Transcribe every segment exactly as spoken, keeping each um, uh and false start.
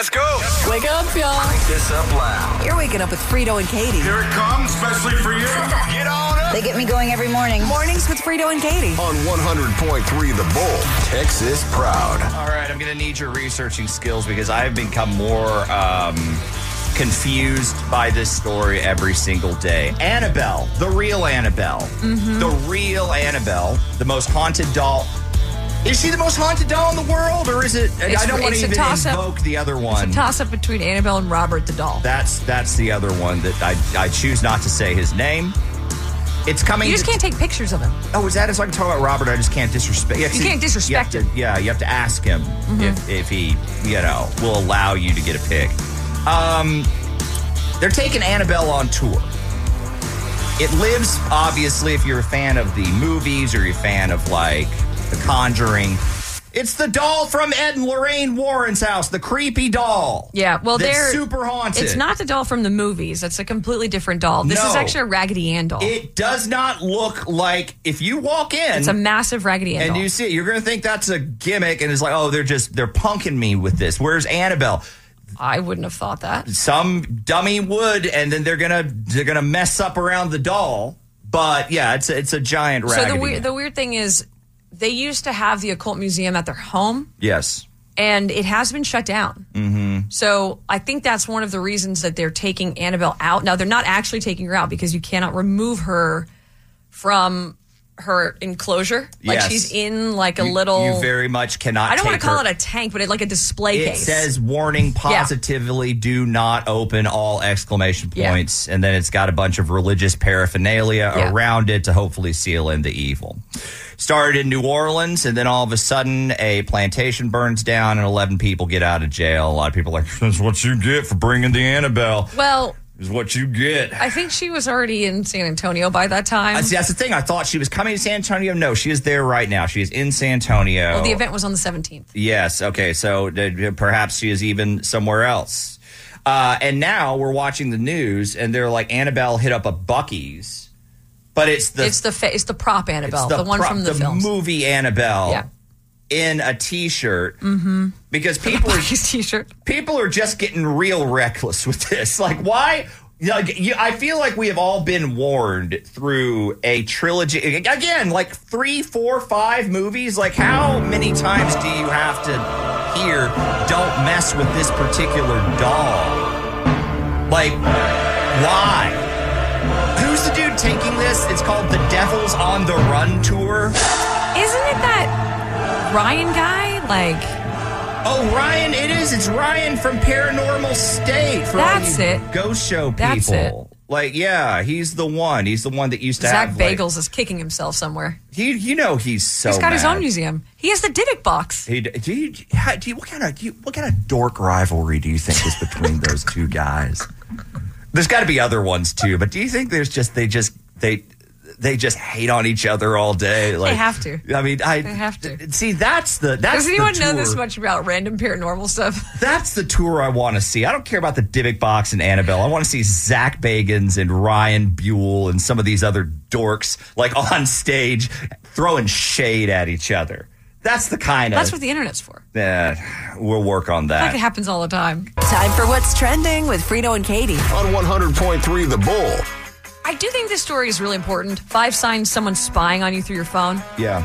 Let's go. Wake up, y'all. Crank this up loud. You're waking up with Frito and Katie. Here it comes, especially for you. Get on up. They get me going every morning. Mornings with Frito and Katie. On one hundred point three The Bull, Texas proud. All right, I'm going to need your researching skills because I've become more um, confused by this story every single day. Annabelle, the real Annabelle. Mm-hmm. The real Annabelle, the most haunted doll. Is she the most haunted doll in the world, or is it? It's, I don't want to even toss-up. invoke the other one. It's a toss-up between Annabelle and Robert the doll. That's that's the other one that I I choose not to say his name. It's coming. You just to, can't take pictures of him. Oh, is that as I can talk about Robert? I just can't disrespect. Yeah, you can't disrespect you have to, him. Yeah, you have to ask him mm-hmm. if if he you know will allow you to get a pic. Um, they're taking Annabelle on tour. It lives, obviously, if you're a fan of the movies or you're a fan of like The Conjuring. It's the doll from Ed and Lorraine Warren's house, the creepy doll. Yeah, well, they're super haunted. It's not the doll from the movies. It's a completely different doll. This no, is actually a Raggedy Ann doll. It does not look like if you walk in. It's a massive Raggedy Ann and doll. you see it, you're going to think that's a gimmick, and it's like, oh, they're just they're punking me with this. Where's Annabelle? I wouldn't have thought that. Some dummy would, and then they're gonna they're gonna mess up around the doll. But yeah, it's a, it's a giant Raggedy. So the weird Ann. the weird thing is, they used to have the occult museum at their home. Yes. And it has been shut down. Mm-hmm. So I think that's one of the reasons that they're taking Annabelle out. Now, they're not actually taking her out because you cannot remove her from her enclosure. Like yes. she's in like a you, little... You very much cannot I don't want to call her. it a tank, but it, like a display it case. It says, warning, positively yeah. do not open, all exclamation points. Yeah. And then it's got a bunch of religious paraphernalia yeah. around it to hopefully seal in the evil. Started in New Orleans, and then all of a sudden, a plantation burns down, and eleven people get out of jail. A lot of people are like, that's what you get for bringing the Annabelle. Well... is what you get. I think she was already in San Antonio by that time. Uh, see, that's the thing. I thought she was coming to San Antonio. No, she is there right now. She is in San Antonio. Well, the event was on the seventeenth. Yes. Okay. So uh, perhaps she is even somewhere else. Uh, and now we're watching the news, and they're like, Annabelle hit up a Buc-ee's. But it's the it's the fa- it's the prop Annabelle, the, the one prop, from the, the films. movie Annabelle. Yeah. In a T-shirt, mm-hmm. because people are T-shirt. People are just getting real reckless with this. Like, why? Like, you, I feel like we have all been warned through a trilogy. Again, like three, four, five movies. Like, how many times do you have to hear, don't mess with this particular doll? Like, why? Who's the dude taking this? It's called the Devils on the Run Tour. Isn't it that Ryan guy? Like... Oh, Ryan, it is. It's Ryan from Paranormal State. For That's all you it. Ghost show people. That's it. Like, yeah, he's the one. He's the one that used to Zach have... Bagels like, is kicking himself somewhere. He, you know he's so He's got mad. his own museum. He has the Dybbuk box. He, do you, how, do you, what, kind of, do you, what kind of dork rivalry do you think is between those two guys? There's got to be other ones, too. But do you think there's just... They just... They... They just hate on each other all day. Like, they have to. I mean, I they have to. See, that's the that's. Does anyone the know tour. this much about random paranormal stuff? That's the tour I want to see. I don't care about the Dybbuk box and Annabelle. I want to see Zach Bagans and Ryan Buell and some of these other dorks like on stage throwing shade at each other. That's the kind of. That's what the internet's for. Yeah, uh, we'll work on that. Like it happens all the time. Time for What's Trending with Frito and Katie. On one hundred point three The Bull. I do think this story is really important. Five signs someone's spying on you through your phone. Yeah.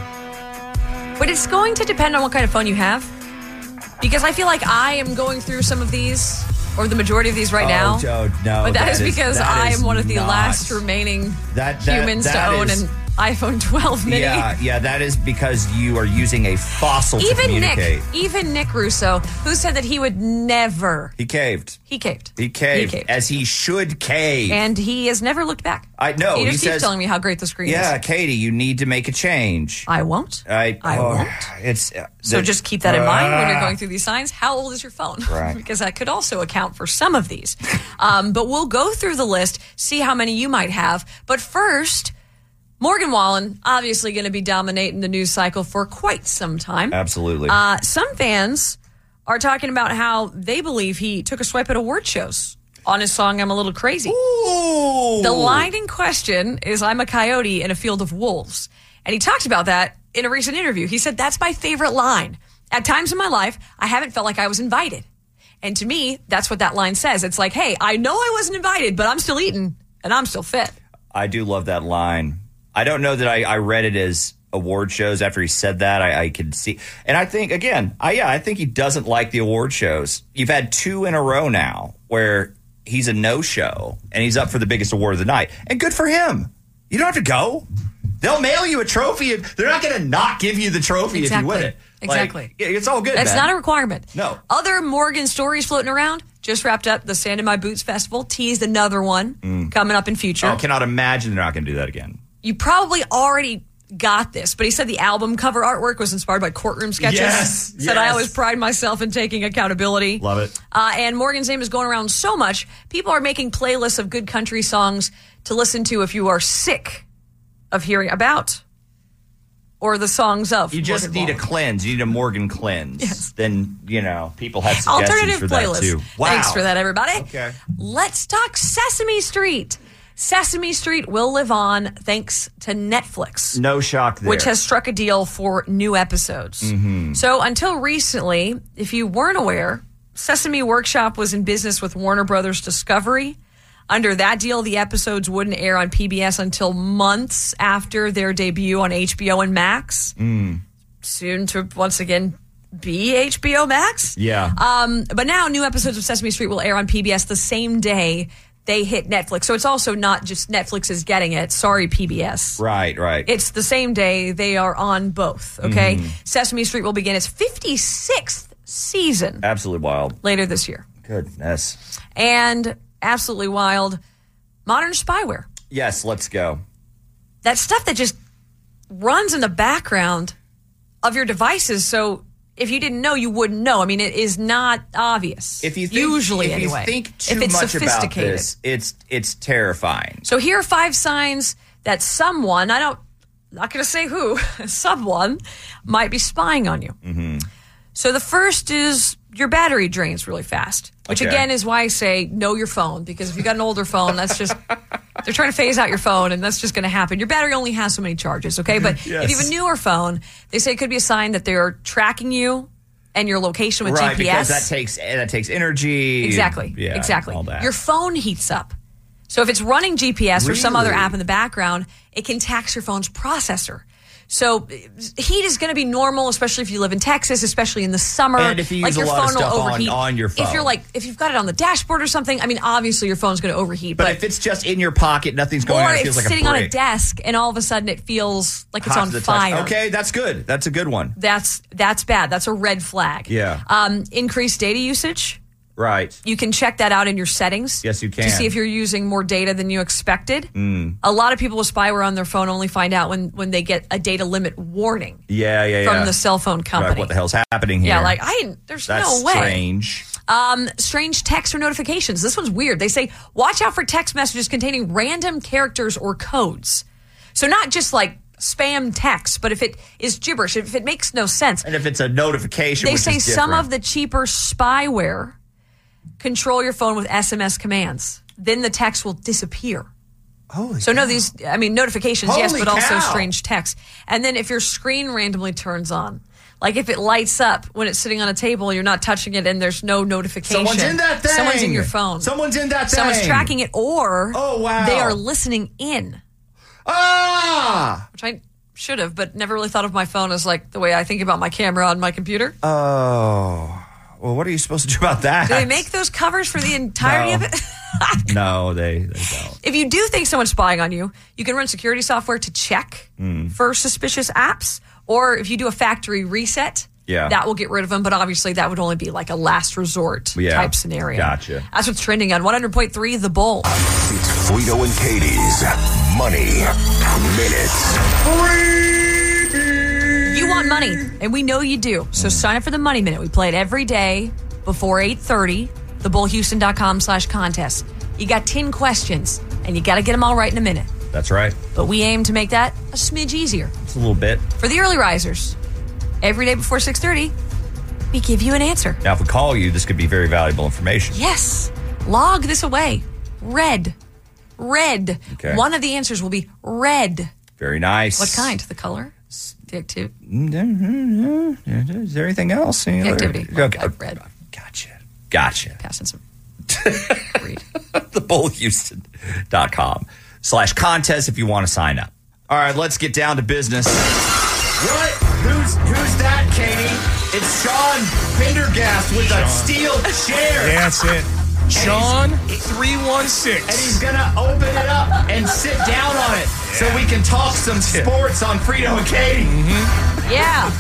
But it's going to depend on what kind of phone you have. Because I feel like I am going through some of these, or the majority of these right oh, now. Oh, no. But that, that is because that I is am one of the not. last remaining that, that, humans that to own is, an iPhone twelve mini. Yeah, yeah, that is because you are using a fossil even to communicate. Nick, even Nick Russo, who said that he would never. He caved. He caved. He caved. He caved. As he should cave. And he has never looked back. I know. He just he keeps says, telling me how great the screen yeah, is. Yeah, Katie, you need to make a change. I won't. I, I oh, won't. It's uh, So the, just keep that in mind when you're uh, going through these signs. How old is your phone? Right. Because that could also account for some of these. Um, but we'll go through the list, see how many you might have. But first, Morgan Wallen, obviously going to be dominating the news cycle for quite some time. Absolutely. Uh, some fans are talking about how they believe he took a swipe at award shows on his song I'm a Little Crazy. Ooh. The line in question is I'm a coyote in a field of wolves. And he talked about that in a recent interview. He said, that's my favorite line. At times in my life, I haven't felt like I was invited. And to me, that's what that line says. It's like, hey, I know I wasn't invited, but I'm still eating and I'm still fit. I do love that line. I don't know that I, I read it as award shows. After he said that, I, I could see. And I think, again, I, yeah, I think he doesn't like the award shows. You've had two in a row now where he's a no-show and he's up for the biggest award of the night. And good for him. You don't have to go. They'll mail you a trophy. They're not going to not give you the trophy exactly. if you win it. Exactly. Like, it's all good. That's man. not a requirement. No. Other Morgan stories floating around. Just wrapped up the Sand in My Boots Festival. Teased another one mm. coming up in future. I cannot imagine they're not going to do that again. You probably already got this, but he said the album cover artwork was inspired by courtroom sketches. Yes. Said yes. I always pride myself in taking accountability. Love it. Uh, and Morgan's name is going around so much, people are making playlists of good country songs to listen to if you are sick of hearing about or the songs of. You just Morgan need Wallen. a cleanse. You need a Morgan cleanse. Yes. Then, you know, people have suggestions Alternative for that playlist. too. Wow. Thanks for that, everybody. Okay. Let's talk Sesame Street. Sesame Street will live on thanks to Netflix. No shock there. Which has struck a deal for new episodes. Mm-hmm. So until recently, if you weren't aware, Sesame Workshop was in business with Warner Brothers Discovery. Under that deal, the episodes wouldn't air on P B S until months after their debut on H B O and Max. Mm. Soon to once again be H B O Max. Yeah. Um, but now new episodes of Sesame Street will air on P B S the same day they hit Netflix. So it's also not just Netflix is getting it. Sorry, P B S. Right, right. It's the same day they are on both, okay? Mm-hmm. Sesame Street will begin its fifty-sixth season Absolutely wild. later this year. Goodness. And absolutely wild, modern spyware. Yes, let's go. That stuff that just runs in the background of your devices. So if you didn't know, you wouldn't know. I mean, it is not obvious. If you think, usually if anyway. you think too if it's much about sophisticated. this, it's it's terrifying. So here are five signs that someone, I don't, not going to say who, someone might be spying on you. Mm-hmm. So the first is your battery drains really fast, which Okay. again is why I say know your phone, because if you got an older phone, that's just, they're trying to phase out your phone and that's just going to happen. Your battery only has so many charges, okay? But Yes. if you have a newer phone, they say it could be a sign that they're tracking you and your location with Right, G P S. because that takes that takes energy. Exactly. Yeah, exactly. all that. Your phone heats up. So if it's running G P S or some other Really? app in the background, it can tax your phone's processor. So heat is going to be normal, especially if you live in Texas, especially in the summer. And if you like use your a lot of phone will stuff on- overheat. on your If you're phone. like, if you've got it on the dashboard or something, I mean, obviously your phone's going to overheat. but, But, if it's just in your pocket, nothing's going or on. It it's feels like sitting a on a brick. desk and all of a sudden it feels like it's Hot on to the touch. fire. Okay, that's good. That's a good one. That's that's bad. That's a red flag. Yeah. Um, increased data usage. Right. You can check that out in your settings. Yes, you To can. see if you're using more data than you expected. Mm. A lot of people with spyware on their phone only find out when, when they get a data limit warning Yeah, yeah, from yeah. the cell phone company. Like, what the hell's happening here? Yeah, like, I didn't, there's That's no way. strange. Um, strange text or notifications. This one's weird. They say, watch out for text messages containing random characters or codes. So not just like spam text, but if it is gibberish, if it makes no sense. And if it's a notification, They which say is some different. of the cheaper spyware control your phone with S M S commands. Then the text will disappear. Holy So no, cow. these, I mean, notifications, yes, Holy but also cow. strange text. And then if your screen randomly turns on, like if it lights up when it's sitting on a table, you're not touching it and there's no notification. Someone's in that thing. Someone's in your phone. Someone's in that thing. Someone's tracking it, or Oh, wow. they are listening in, Ah! which I should have, but never really thought of my phone as like the way I think about my camera on my computer. Oh. Well, what are you supposed to do about that? Do they make those covers for the entirety No. of it? No, they, they don't. If you do think someone's spying on you, you can run security software to check Mm. for suspicious apps. Or if you do a factory reset, Yeah. that will get rid of them. But obviously, that would only be like a last resort Yeah. type scenario. Gotcha. That's what's trending on one hundred point three The Bull. It's Frito and Katie's Money Minute. You want money, and we know you do. So sign up for the Money Minute. We play it every day before eight thirty. the bull houston dot com slash contest. You got ten questions, and you got to get them all right in a minute. That's right. But we aim to make that a smidge easier. It's a little bit. For the early risers, every day before six thirty, we give you an answer. Now, if we call you, this could be very valuable information. Yes. Log this away. Red. Red. Okay. One of the answers will be red. Very nice. What kind? The color? The activity? Is there anything else? Any The other- activity. Okay. Like red. Gotcha. Gotcha. Passing some. Read. the bull houston dot com slash contest if you want to sign up. All right, let's get down to business. What? Who's who's that, Katie? It's Sean Pendergast with Sean. a steel chair. That's it. Sean three one six. And he's going to open it up and sit down on it yeah. so we can talk some sports on Frito and Katie. Mm-hmm. Yeah.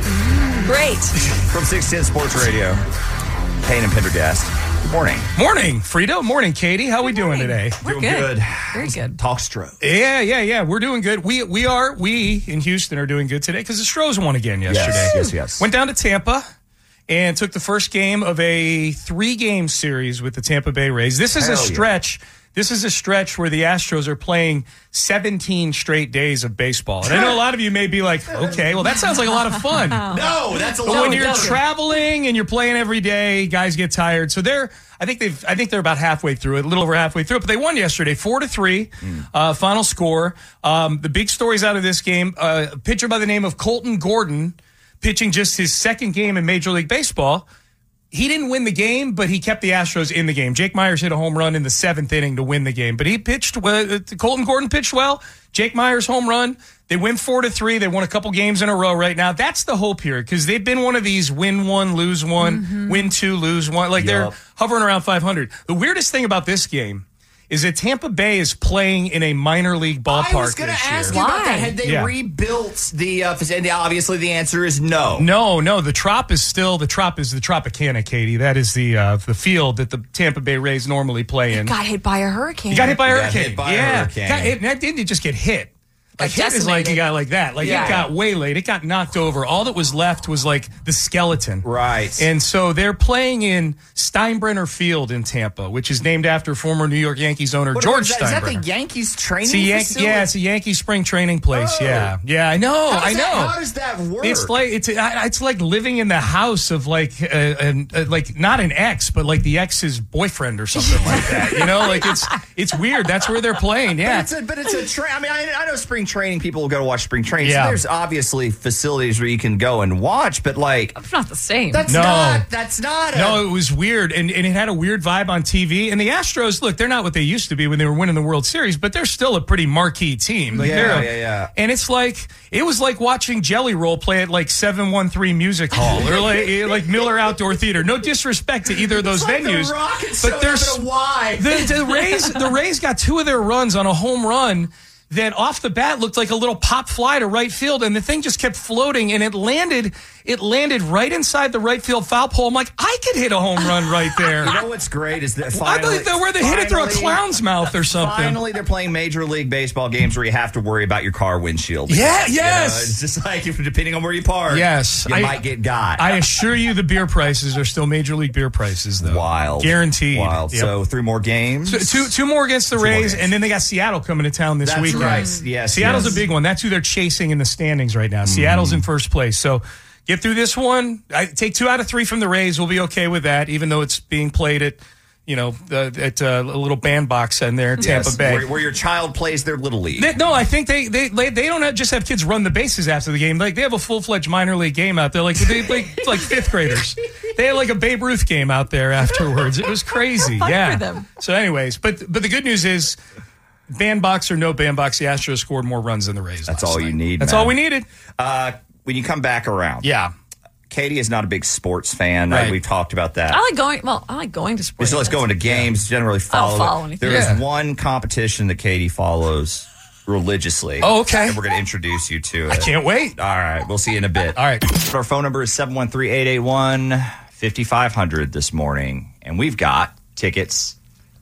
Great. From six ten Sports Radio, Payne and Pendergast. Good morning. Morning, Frito. Morning, Katie. How we doing today? We're doing good. good. Very good. Talk Stros. Yeah, yeah, yeah. We're doing good. We we are, we in Houston are doing good today because the Stros won again yesterday. Yes, yes, yes. Went down to Tampa and took the first game of a three-game series with the Tampa Bay Rays. This is Hell a stretch. Yeah. This is a stretch where the Astros are playing seventeen straight days of baseball. And I know a lot of you may be like, okay, well, that sounds like a lot of fun. No, that's a But lot when of you're work. traveling and you're playing every day, guys get tired. So they're, I think they've, I think they're about halfway through it, a little over halfway through it. But they won yesterday, four to three. Mm. Uh, final score. Um, the big stories out of this game: uh, a pitcher by the name of Colton Gordon, pitching just his second game in Major League Baseball. He didn't win the game, but he kept the Astros in the game. Jake Myers hit a home run in the seventh inning to win the game, but he pitched well. Colton Gordon pitched well. Jake Myers home run. They win four to three. They won a couple games in a row right now. That's the hope here because they've been one of these win one, lose one, mm-hmm. win two, lose one. Like yep. they're hovering around five hundred. The weirdest thing about this game is that Tampa Bay is playing in a minor league ballpark I was going to ask year. you about that. Had they yeah. rebuilt the uh, facility? Obviously, the answer is no. No, no. The Trop is still the Trop is the Tropicana, Katie. That is the uh, the field that the Tampa Bay Rays normally play in. It got hit by a hurricane. You got hit by a You got hurricane. hit by a yeah, hurricane. Got hit, that didn't just get hit. Like Got hit is like you got like that. Like Yeah. it got waylaid. It got knocked over. All that was left was like the skeleton. Right. And so they're playing in Steinbrenner Field in Tampa, which is named after former New York Yankees owner What, George is that, Steinbrenner. Is that the Yankees training It's a Yan- facility? yeah, it's a Yankee spring training place. Oh. Yeah, yeah, I know, How does I know. that- how does that work? It's like it's it's like living in the house of like uh, an, uh, like not an ex, but like the ex's boyfriend or something like that. You know, like it's it's weird. That's where they're playing. Yeah, But it's a, but it's a tra- I mean, I, I know spring training. People will go to watch spring training. Yeah. So there's obviously facilities where you can go and watch, but like It's not the same. that's No. not. That's not. A, No, it was weird, and, and it had a weird vibe on T V. And the Astros, look, they're not what they used to be when they were winning the World Series, but they're still a pretty marquee team. Like, Yeah, they're a- yeah, yeah. And it's like it was like watching Jelly Roll play at like seven one three Music Hall or like like Miller Outdoor Theater. No disrespect to either of those It's like the venues, Rockets but showed there's up at a Y. the, the Rays. The Rays got two of their runs on a home run that off the bat looked like a little pop fly to right field, and the thing just kept floating, and it landed. It landed right inside the right field foul pole. I'm like, I could hit a home run right there. You know what's great is that I finally, thought they were they hit it through a finally- clown's mouth or something. Finally, they're playing Major League Baseball games where you have to worry about your car windshield. Yeah, You know, yes. it's just like if, depending on where you park, Yes, you I- might get got. I assure you, the beer prices are still Major League beer prices, though. Wild, guaranteed. Wild. Yep. So three more games. So two two more against the Two more Rays, games. and then they got Seattle coming to town this That's weekend. right. Yes, Seattle's yes. a big one. That's who they're chasing in the standings right now. Seattle's in first place. So get through this one. I take two out of three from the Rays. We'll be okay with that, even though it's being played at, you know, uh, at uh, a little bandbox in there in Tampa Yes, Bay. where, where your child plays their little league. They, no, I think they they they, they don't have, just have kids run the bases after the game. Like they have a full fledged minor league game out there, like they like like fifth graders. They had like a Babe Ruth game out there afterwards. It was crazy. Fun yeah. for them. So, anyways, but but the good news is, bandbox or no bandbox, the Astros scored more runs than the Rays. That's last all night. you need, That's man. all we needed. Uh, when you come back around, Yeah. Katie is not a big sports fan. Right. Uh, we've talked about that. I like going. Well, I like going to sports. So let's go into games. Generally, follow. follow it. anything. There is Yeah. one competition that Katie follows religiously. Oh, okay. And we're going to introduce you to it. I can't wait. All right, we'll see you in a bit. All right. Our phone number is seven one three, eight eight one, five five zero zero this morning, and we've got tickets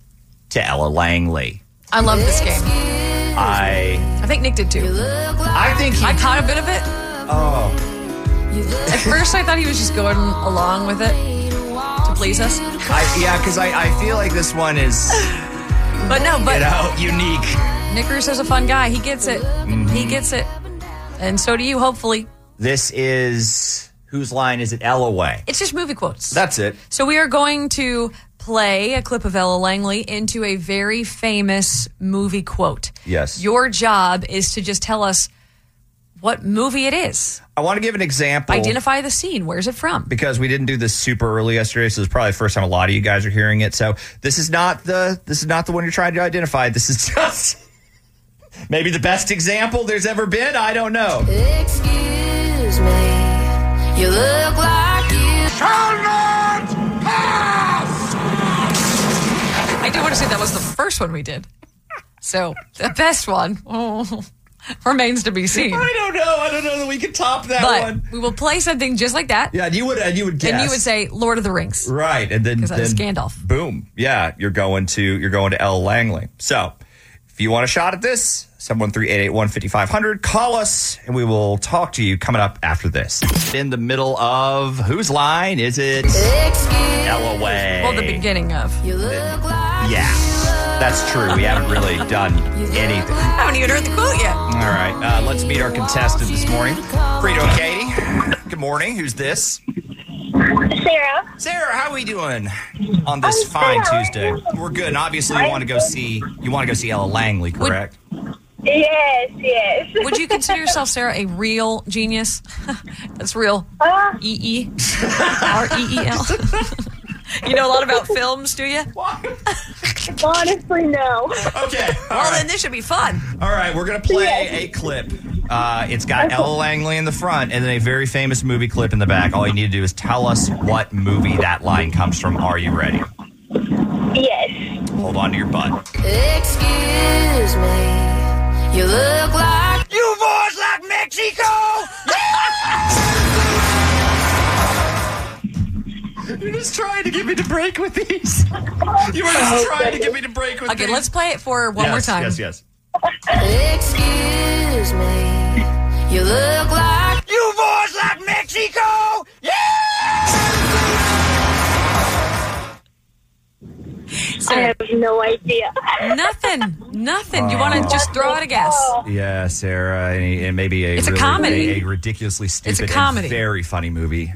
to Ella Langley. I love this game. I I think Nick did too. I think he, I caught a bit of it. oh At first, I thought he was just going along with it to please us. I, yeah, because I, I feel like this one is But no, but you know unique. Nick Russo's a fun guy. He gets it. Mm-hmm. He gets it. And so do you, hopefully. This is whose line is it? Ella Way. It's just movie quotes. That's it. So we are going to play a clip of Ella Langley into a very famous movie quote. Yes. Your job is to just tell us what movie it is. I want to give an example. Identify the scene. Where's it from? Because we didn't do this super early yesterday, so it's probably the first time a lot of you guys are hearing it. So this is not the this is not the one you're trying to identify. This is just maybe the best example there's ever been. I don't know. Excuse me, you look like you Shall not pass! I do want to say that was the first one we did. So the best one oh, remains to be seen. I don't know. I don't know that we can top that But one. we will play something just like that. Yeah, and you would and you would guess. And you would say Lord of the Rings. Right, and then, Because that is then Gandalf. boom, yeah, you're going to you're going to Ella Langley. So, if you want a shot at this, seven one three, eight eight one, five five zero zero, call us, and we will talk to you coming up after this. In the middle of whose line is it? Ella Way. Well, the beginning of. You look like Yeah, that's true. We haven't really done anything. I haven't even heard the quote yet. All right, uh, let's meet our contestant this morning, Frito and Katie. Good morning. Who's this? Sarah. Sarah, how are we doing on this I'm fine good. How are Tuesday? you? We're good. And obviously, you want to go see you want to go see Ella Langley, correct? Yes, yes. Would you consider yourself, Sarah, a real genius? That's real. Uh, E E R E E L. You know a lot about films, do you? honestly, no. Okay. All Well, right. then this should be fun. All right. We're gonna play Yes. a clip. Uh, it's got Ella Langley in the front, and then a very famous movie clip in the back. All you need to do is tell us what movie that line comes from. Are you ready? Yes. Hold on to your butt. excuse me, you look like You boys like Mexico? You're just trying to get me to break with these. You were just trying to get me to break with Okay, these. let's play it for one yes, more time. Yes, yes. excuse me, you look like You boys like Mexico? I have no idea. Nothing. Nothing. You want to just throw out a guess? Yeah, Sarah, and, and maybe a It's a really- comedy. a, a ridiculously stupid comedy. and very funny movie.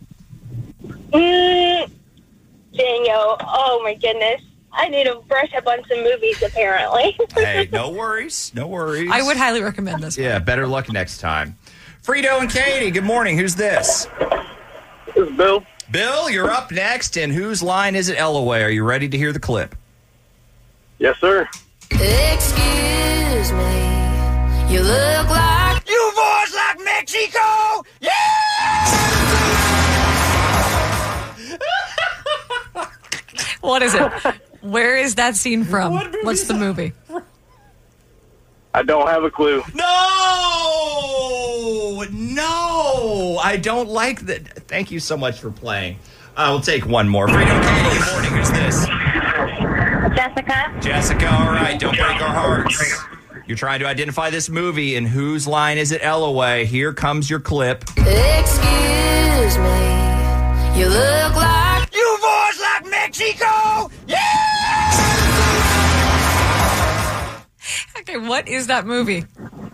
Mm, Daniel, oh my goodness. I need to brush up on some movies, apparently. Hey, no worries, no worries. I would highly recommend this. Yeah, better luck next time. Frito and Katie, good morning. Who's this? This is Bill. Bill, you're up next. And whose line is it, Ella Way? Are you ready to hear the clip? Yes, sir. excuse me, you look like You boys like Mexico? What is it? Where is that scene from? What movie What's is the that? movie? I don't have a clue. No, no, I don't like that. Thank you so much for playing. I will take one more. Frito and Katie, good morning. Who's this? Jessica? Jessica, all right, don't break our hearts. You're trying to identify this movie, and whose line is it, Ella Way? Here comes your clip. excuse me, you look like You boys like Mexico? Okay, what is that movie?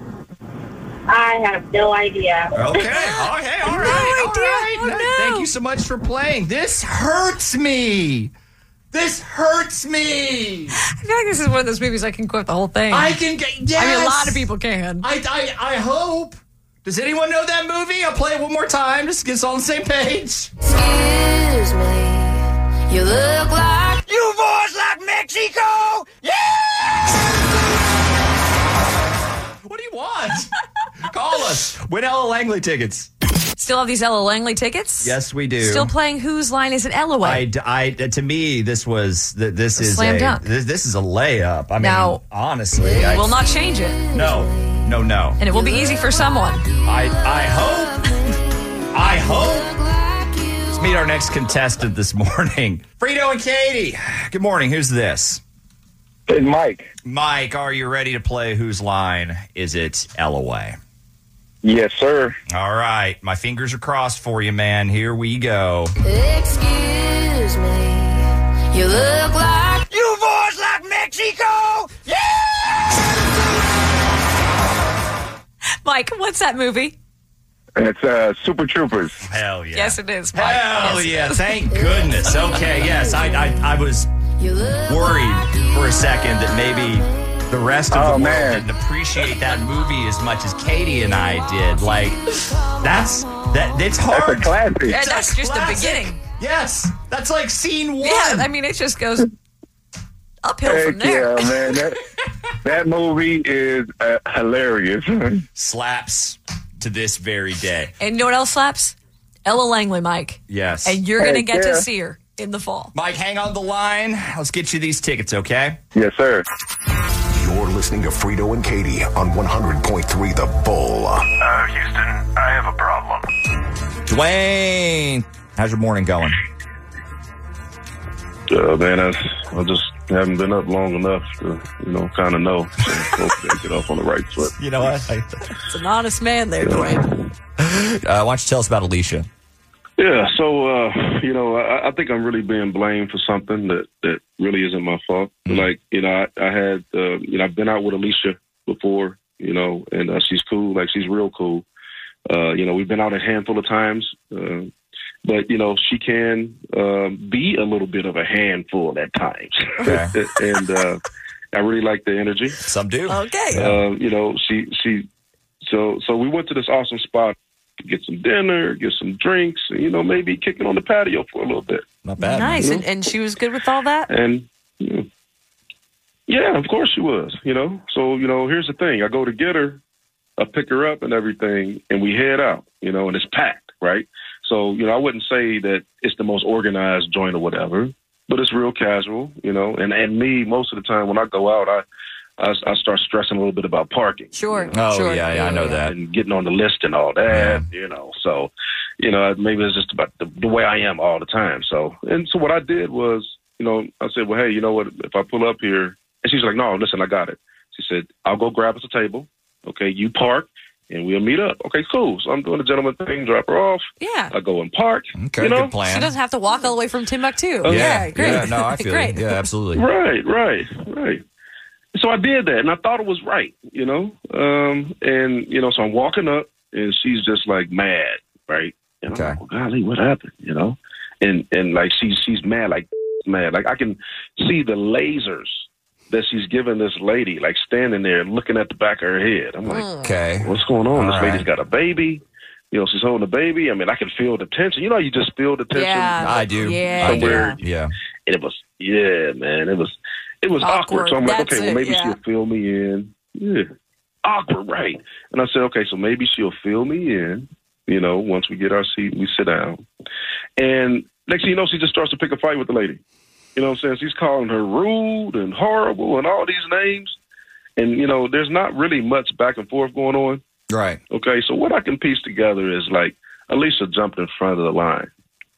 I have no idea. Okay, okay, all right, all idea. right. Oh, No, no. Thank you so much for playing. This hurts me. This hurts me. I feel like this is one of those movies I can quote the whole thing. I can get. Yes. I mean, a lot of people can. I, I, I hope. Does anyone know that movie? I'll play it one more time just to get us all on the same page. excuse me, you look like You boys like Mexico? What do you want? Call us. Win Ella Langley tickets. Still have these Ella Langley tickets? Yes, we do. Still playing Whose Line Is It Ella Way? I, I, to me, this was th- this is Slam a dunk. This, this is a layup. I mean, Now- honestly, I will not change it. no, no, no. And it will be easy for someone. I, I hope. I hope. Let's meet our next contestant this morning, Frito and Katie. Good morning. Who's this? Hey, Mike. Mike, are you ready to play Whose Line Is It, Ella Way? Yes, sir. All right. My fingers are crossed for you, man. Here we go. excuse me, you look like You boys like Mexico? Mike, what's that movie? It's uh, Super Troopers. Hell yeah. Yes, it is. Mike. Hell Yes, it yeah. is. Thank goodness. Okay. Yes. I, I, I was you look worried for a second that maybe the rest of Oh, the world man. didn't appreciate that movie as much as Katie and I did. Like, that's that. It's That's a hard. classic. And It's a that's just the classic. beginning. Yes, that's like scene one. Yeah, I mean, it just goes uphill from Heck there. yeah, man. That, that movie is uh, hilarious. Slaps to this very day. And you know what else slaps? Ella Langley, Mike. Yes. And you're going to Heck get yeah. to see her in the fall. Mike, hang on the line. Let's get you these tickets, okay? Yes, sir. You're listening to Frito and Katie on one hundred point three The Bull. Uh, Houston, I have a problem. Dwayne, how's your morning going? Uh, man, I, I just haven't been up long enough to, you know, kind of know. So hopefully I get off on the right foot. You know what? I, It's an honest man there, Dwayne. uh, why don't you tell us about Alicia? Yeah, so, uh, you know, I, I think I'm really being blamed for something that, that really isn't my fault. Mm-hmm. Like, you know, I, I had, uh, you know, I've been out with Alicia before, you know, and uh, she's cool. Like, she's real cool. Uh, you know, we've been out a handful of times. Uh, but, you know, she can uh, be a little bit of a handful at times. Okay. and uh, I really like the energy. Some do. Okay. Uh, you know, she, she, so, so we went to this awesome spot to get some dinner, get some drinks, and, you know, maybe kick it on the patio for a little bit. Not bad. Nice. Mhm. And, and she was good with all that? And, you know, yeah, of course she was, you know. So, you know, here's the thing. I go to get her, I pick her up and everything, and we head out, you know, and it's packed, right? So, you know, I wouldn't say that it's the most organized joint or whatever, but it's real casual, you know. And, and me, most of the time when I go out, I, I, I start stressing a little bit about parking. Sure. Oh, sure. yeah, yeah, I know that. And getting on the list and all that, you know. So, you know, maybe it's just about the, the way I am all the time. So, and so what I did was, you know, I said, well, hey, you know what, if I pull up here, and she's like, no, listen, I got it. She said, I'll go grab us a table. Okay, you park, and we'll meet up. Okay, cool. So I'm doing the gentleman thing, drop her off. Yeah. I go and park. Okay, you know? good plan. She doesn't have to walk all the way from Timbuktu. Oh, yeah, great. Yeah, no, I feel great. it. Yeah, absolutely. Right, right, right. So I did that, and I thought it was right, you know. Um, and, you know, so I'm walking up, and she's just, like, mad, right? And Okay. I'm like, well, golly, what happened, you know? And, and like, she's, she's mad, like, mad. Like, I can see the lasers that she's giving this lady, like, standing there looking at the back of her head. I'm like, Okay. what's going on? All This right. lady's got a baby. You know, she's holding a baby. I mean, I can feel the tension. You know, you just feel the tension. Yeah. I do. Yeah. I do. Somewhere. Yeah. And it was, yeah, man, it was, it was awkward. Awkward. So I'm like, That's okay, well, it, maybe yeah. she'll fill me in. Yeah. Awkward, right. And I said, okay, so maybe she'll fill me in, you know, once we get our seat and we sit down. And next thing you know, she just starts to pick a fight with the lady. You know what I'm saying? She's calling her rude and horrible and all these names. And, you know, there's not really much back and forth going on. Right. Okay, so what I can piece together is, like, Alicia jumped in front of the line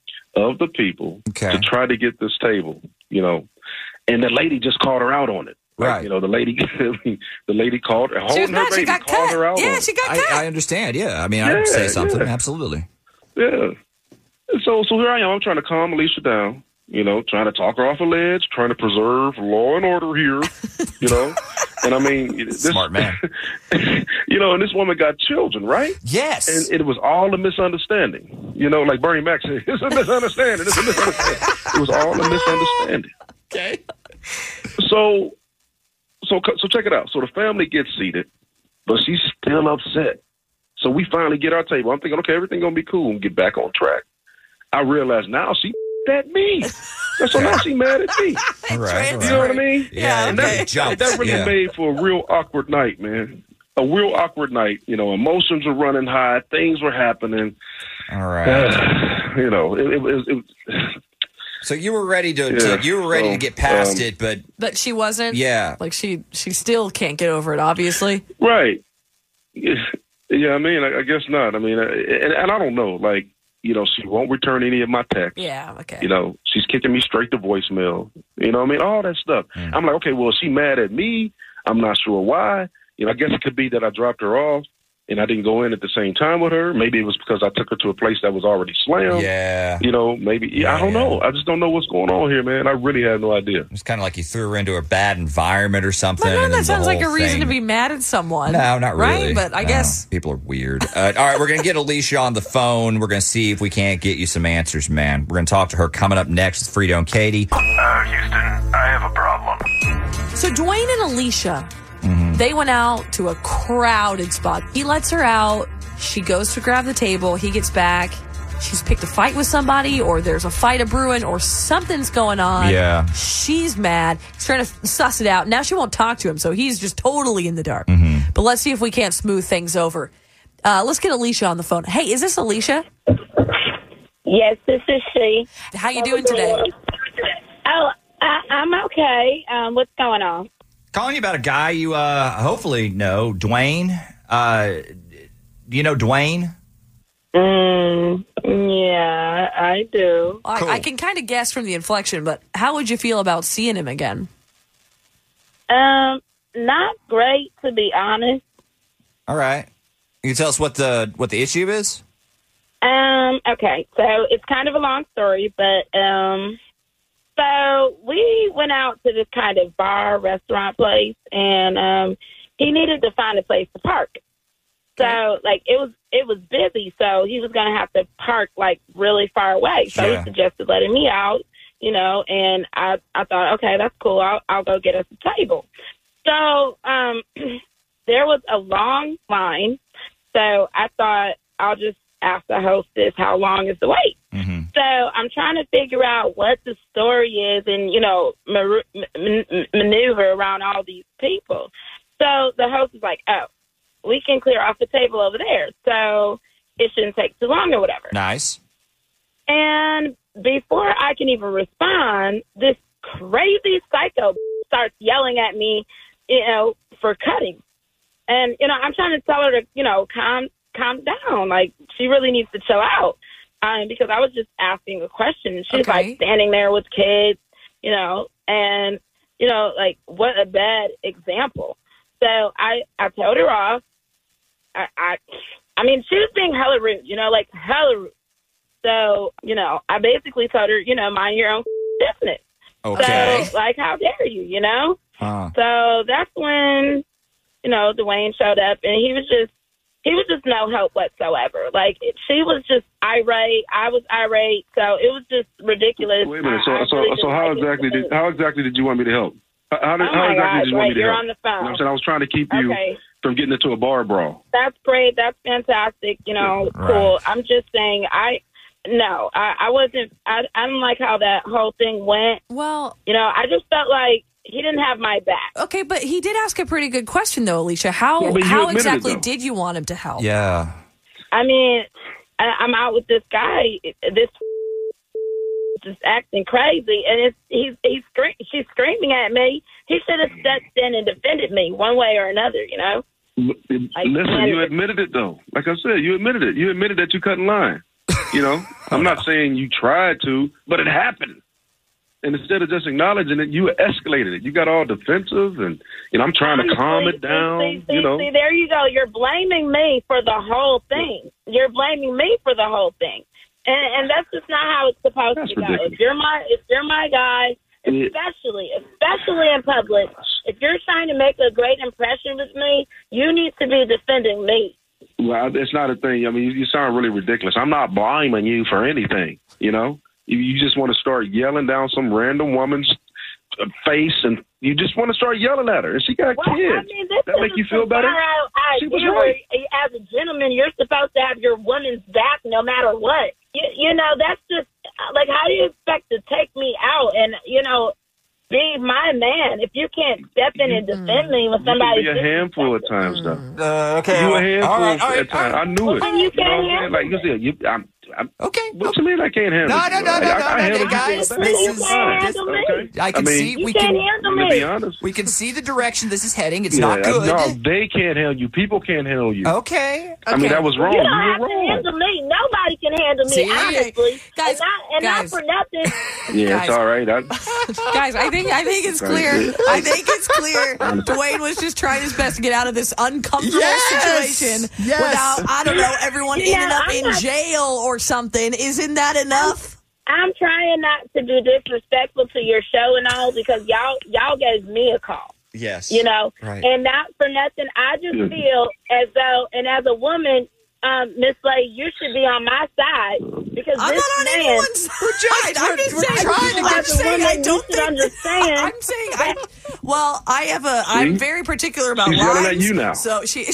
of the people Okay. to try to get this table, you know, and the lady just called her out on it. Like, Right. You know, the lady, the lady called her, She was holding her mad. She baby, got called cut. her out Yeah, on she it. got cut. I, I understand. Yeah. I mean, I'd Yeah, say something. yeah. Absolutely. Yeah. And so, so here I am. I'm trying to calm Alicia down, you know, trying to talk her off a ledge, trying to preserve law and order here, you know. And I mean, this, Smart man. you know, and this woman got children, right? Yes. And it was all a misunderstanding. You know, like Bernie Mac said, it's a misunderstanding. It's a misunderstanding. It was all a misunderstanding. Okay. So, so, so check it out. So the family gets seated, but she's still upset. So we finally get our table. I'm thinking, okay, everything gonna be cool and get back on track. I realize now she at me. So now she mad at me. All right. all You know right. what I mean? Yeah, And okay. that, Jumps, that really yeah. made for a real awkward night, man. A real awkward night. You know, emotions were running high. Things were happening. All right. Uh, you know, it, it, it, it So you were ready to, Yeah, to you were ready so, to get past um, it, but But she wasn't. yeah. Like she, she still can't get over it. Obviously. right. Yeah, I mean, I, I guess not. I mean, uh, and, and I don't know. Like, you know, she won't return any of my texts. Yeah. Okay. You know, she's kicking me straight to voicemail. You know what I mean? All that stuff. Mm. I'm like, okay, well, is she mad at me? I'm not sure why. You know, I guess it could be that I dropped her off and I didn't go in at the same time with her. Maybe it was because I took her to a place that was already slammed. Yeah. You know, maybe. Yeah, I don't Yeah, know. yeah. I just don't know what's going on here, man. I really have no idea. It's kind of like you threw her into a bad environment or something. But none of and then that the sounds like a whole reason to thing- be mad at someone. No, not really. Right? But I No, guess. people are weird. Uh, all right, we're going to get Alicia on the phone. We're going to see if we can't get you some answers, man. We're going to talk to her coming up next with Frito and Katie. Uh, Houston, I have a problem. So Dwayne and Alicia, They went out to a crowded spot. He lets her out. She goes to grab the table. He gets back. She's picked a fight with somebody, or there's a fight a brewing, or something's going on. Yeah. She's mad. He's trying to suss it out. Now she won't talk to him, so he's just totally in the dark. Mm-hmm. But let's see if we can't smooth things over. Uh, let's get Alicia on the phone. Hey, is this Alicia? Yes, this is she. How you doing today? Oh, I, I'm okay. Um, what's going on? Calling you about a guy you uh, hopefully know, Dwayne. Uh, do you know Dwayne? Mm, yeah, I do. I, I can kind of guess from the inflection, but how would you feel about seeing him again? Um, not great, to be honest. All right. You can tell us what the what the issue is? Um, okay, so it's kind of a long story, but um, so we went out to this kind of bar, restaurant place, and um, he needed to find a place to park. So, like, it was it was busy, so he was going to have to park, like, really far away. So Yeah. he suggested letting me out, you know, and I, I thought, okay, that's cool. I'll, I'll go get us a table. So um, there was a long line, so I thought I'll just ask the hostess how long is the wait. Mm-hmm. So I'm trying to figure out what the story is and, you know, mar- m- m- maneuver around all these people. So the host is like, oh, we can clear off the table over there, so it shouldn't take too long or whatever. Nice. And before I can even respond, this crazy psycho starts yelling at me, you know, for cutting. And, you know, I'm trying to tell her to, you know, calm calm down. Like, she really needs to chill out. Um, because I was just asking a question. And she's, Okay. like, standing there with kids, you know, and, you know, like, what a bad example. So I, I told her off. I, I, I mean, she was being hella rude, you know, like hella rude. So, you know, I basically told her, you know, mind your own business. Okay. So, like, how dare you, you know? Huh. So that's when, you know, Dwayne showed up, and he was just, he was just no help whatsoever. Like, she was just irate. I was irate. So it was just ridiculous. Wait a minute. So, I- I so, really so didn't how like it. exactly did how exactly did you want me to help? How, how, did, Oh how my exactly gosh, did you want right, me to you're help? on the phone. You know what I'm saying? I was trying to keep you Okay. from getting into a bar brawl. That's great. That's fantastic. You know, Right. cool. I'm just saying, I, no, I, I wasn't, I, I don't like how that whole thing went. Well, You know, I just felt like he didn't have my back. okay, but he did ask a pretty good question, though, Alicia. How Yeah, but you how admitted it, exactly though. did you want him to help? Yeah. I mean, I, I'm out with this guy, this just acting crazy, and it's he's he's scre- she's screaming at me. He should have stepped in and defended me one way or another, you know. I Listen, can't- you admitted it though. Like I said, you admitted it. You admitted that you cut in line. You know, I'm not saying you tried to, but it happened. And instead of just acknowledging it, you escalated it. You got all defensive, and you know, I'm trying to calm See, it down. See, see, You know, see, there you go. You're blaming me for the whole thing. You're blaming me for the whole thing, and, and that's just not how it's supposed That's to go. ridiculous. If you're my, if you're my guy, Yeah. especially, especially in public, if you're trying to make a great impression with me, you need to be defending me. well, it's not a thing. I mean, you, you sound really ridiculous. I'm not blaming you for anything. You know, you, you just want to start yelling down some random woman's uh, face, and you just want to start yelling at her, and she got Well, kids. I mean, this that make is you feel better? I, She was idea right. where, as a gentleman, you're supposed to have your woman's back no matter what. You, you know, that's just like, how do you expect to take me out and, you know, be my man if you can't step in and defend me when You somebody can be a handful at times, though. Uh, okay. You a all handful right, all right, at times. all right. I knew it. Well, you know can't what I'm saying? handle Like you said, you, I'm, I'm, Okay. what you mean I can't handle No, you? no, no, I, no, I, no, I no, handle guys, you. this You is- can't this- handle me. okay. I can mean, see You we can't can handle to me. be honest. we can see the direction this is heading. It's yeah, not good. No, they can't handle you. People can't handle you. Okay. I mean, Okay. that was wrong. You You, don't were have to wrong. handle me. Nobody can handle me, See? honestly. Guys, and not, and guys. not for nothing. Yeah, Guys. it's all right. I, Guys, I think I think it's clear. I think it's clear. Dwayne was just trying his best to get out of this uncomfortable Yes! situation Yes! without, I don't know, everyone You know, ending up I'm in not- jail or something. Isn't that enough? I'm trying not to be disrespectful to your show and all because y'all y'all gave me a call. Yes. You know, Right. and not for nothing. I just Yeah. feel as though, and as a woman, um, Miss Lay, you should be on my side because I'm this not on man, anyone's side. I'm just saying. trying to I'm get saying I don't should think. understand. I'm saying I. Well, I have a. I'm very particular about She's lines. yelling at you now. So she.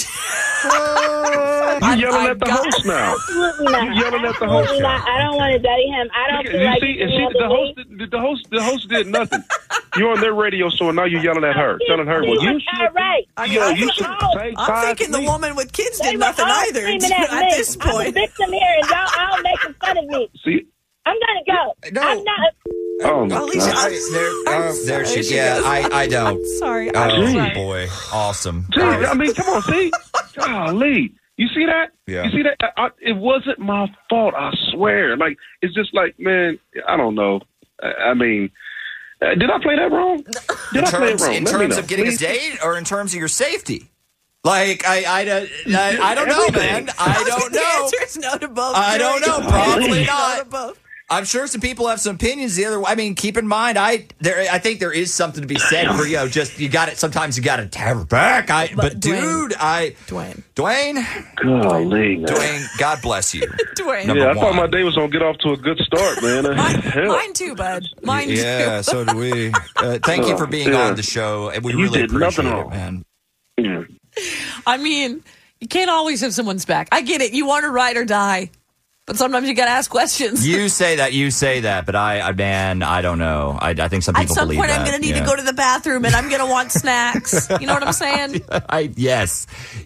You yelling at the got- host now. Absolutely not. You yelling at the host Absolutely now. not. I don't want to date him. I don't You feel like see, he and can see, handle the me. host, the, the host, the host did nothing. You're on their radio show, and now you're yelling at her, telling her, "Well, you was should." irate. I mean, You know, I you think- should say I'm five thinking the three. woman with kids They did were nothing all either screaming at, at me. this I'm a point. victim here, and y'all all making fun of me. See, I'm gonna go. No. I'm not. oh my Alicia, God. I'm, There, I'm uh, there sorry. she. Yeah, I, I don't. I'm sorry. Oh I'm sorry. boy, awesome. See, I mean, come on, see, golly, you see that? Yeah. You see that? I, I, it wasn't my fault. I swear. Like, it's just like, man, I don't know. I, I mean, uh, did I play that wrong? Did In I play it terms, wrong? in Let me terms know, of getting please. a date, or in terms of your safety? Like, I, I, don't- I, I don't know, Everything. man. I don't The know. answer is no to both. I don't know. Joey. Probably No not. to both. I'm sure some people have some opinions the other way. I mean, keep in mind, I there. I think there is something to be said for, you know, just you got it. Sometimes you got to tear it back. I, but, But Dwayne- dude, I, Dwayne. Dwayne, Golly, man. Dwayne, God bless you. Dwayne. Number Yeah, I thought one. my day was gonna get off to a good start, man. Mine, Hell. mine too, bud. Mine Yeah, too. so do we. Uh, thank you for being Yeah. on the show, and we You really did appreciate nothing it, wrong. man. Yeah. I mean, you can't always have someone's back. I get it. You want to ride or die, but sometimes you got to ask questions. You say that, you say that, but I, I man, I don't know. I, I think some At people some believe point, that. I'm going to need yeah. to go to the bathroom, and I'm going to want snacks. You know what I'm saying? I yes,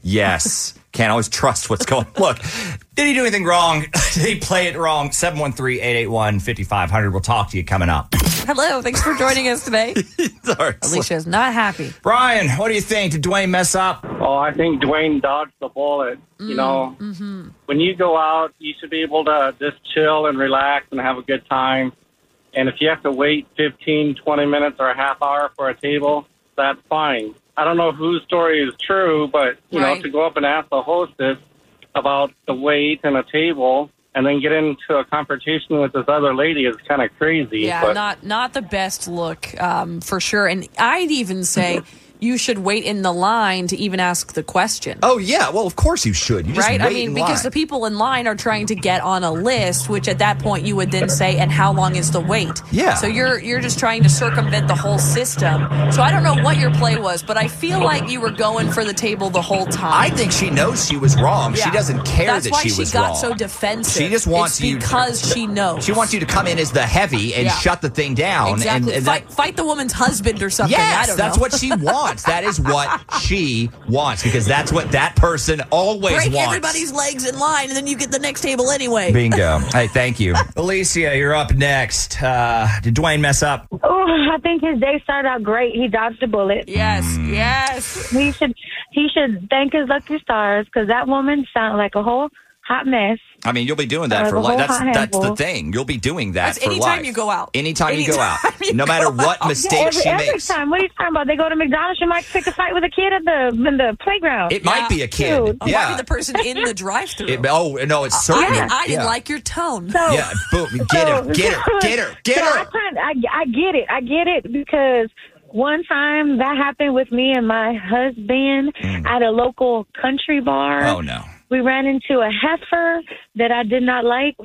yes. Can't always trust what's going. Look, did he do anything wrong? Did he play it wrong? seven one three, eight eight one, five five zero zero. We'll talk to you coming up. Hello. Thanks for joining us today. Sorry. Alicia is not happy. Brian, what do you think? Did Dwayne mess up? Oh, I think Dwayne dodged the bullet. You know, Mm-hmm. when you go out, you should be able to just chill and relax and have a good time. And if you have to wait fifteen, twenty minutes or a half hour for a table, that's fine. I don't know whose story is true, but, you Right. know, to go up and ask the hostess about the wait and a table and then get into a confrontation with this other lady is kind of crazy. Yeah, but not not the best look um, for sure. And I'd even say you should wait in the line to even ask the question. Oh yeah, well of course you should. You just Right? wait I mean, in because line. the people in line are trying to get on a list, which at that point you would then say, and how long is the wait? Yeah. So you're you're just trying to circumvent the whole system. So I don't know what your play was, but I feel like you were going for the table the whole time. I think she knows she was wrong. Yeah. She doesn't care That's that why she she was got wrong. so defensive. She just wants it's you because she knows. She wants you to come in as the heavy and Yeah. shut the thing down. Exactly. And, and fight, that, fight the woman's husband or something. I yes, don't that's know. what she wants. That is what she wants because that's what that person always Break wants. everybody's legs in line, and then you get the next table anyway. Bingo. Hey, thank you. Alicia, you're up next. Uh, did Dwayne mess up? Oh, I think his day started out great. He dodged a bullet. Yes, Mm. yes. He should he should thank his lucky stars because that woman sounded like a whole hot mess. I mean, you'll be doing that Uh, for the life. whole That's hot that's the handful. thing. You'll be doing that That's for anytime life. you go out. Anytime, you go out. Anytime you No go matter what out. mistake Yeah, every, she every makes. time. What are you talking about? They go to McDonald's, you might pick a fight with a kid at the in the playground. It might be a kid. Dude. Or Yeah. might be the person in the drive-through. It- oh no, it's I, certainly. didn't, I didn't yeah. like your tone. So, Yeah, boom, get her, get her, get her, get so I, her. kind I, I get it. I get it because one time that happened with me and my husband at a local country bar. Oh no. We ran into a heifer that I did not like,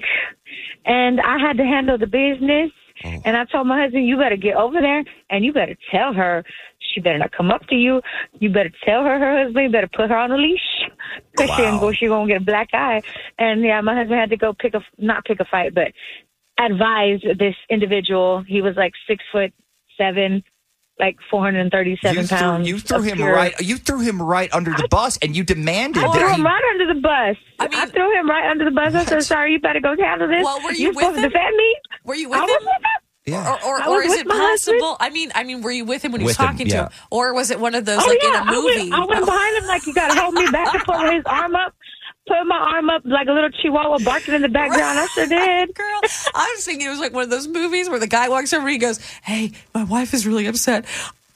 and I had to handle the business. Oh. And I told my husband, you better get over there, and you better tell her she better not come up to you. You better tell her her husband, you better put her on a leash, because she Wow. go, she gonna get a black eye. And yeah, my husband had to go pick a, not pick a fight, but advise this individual. He was like six foot seven, like four hundred thirty-seven You threw, pounds. you threw of him pure- right. You threw him right under the bus, and you demanded I threw that him he. right under the bus. I I, mean- threw him right under the bus. I said, "Sorry, you better go handle this. Well, were you You're with supposed to him? defend me." Were you I with was him? with him. Yeah. Or, or, I or was is with it my husband. possible? I mean, I mean, were you with him when he was With him, talking yeah. to him, or was it one of those Oh like yeah, in a movie? I went, I went behind him like you got to hold me back to put his arm up. Put my arm up like a little chihuahua barking in the background. I sure did. Girl, I was thinking it was like one of those movies where the guy walks over and he goes, "Hey, my wife is really upset.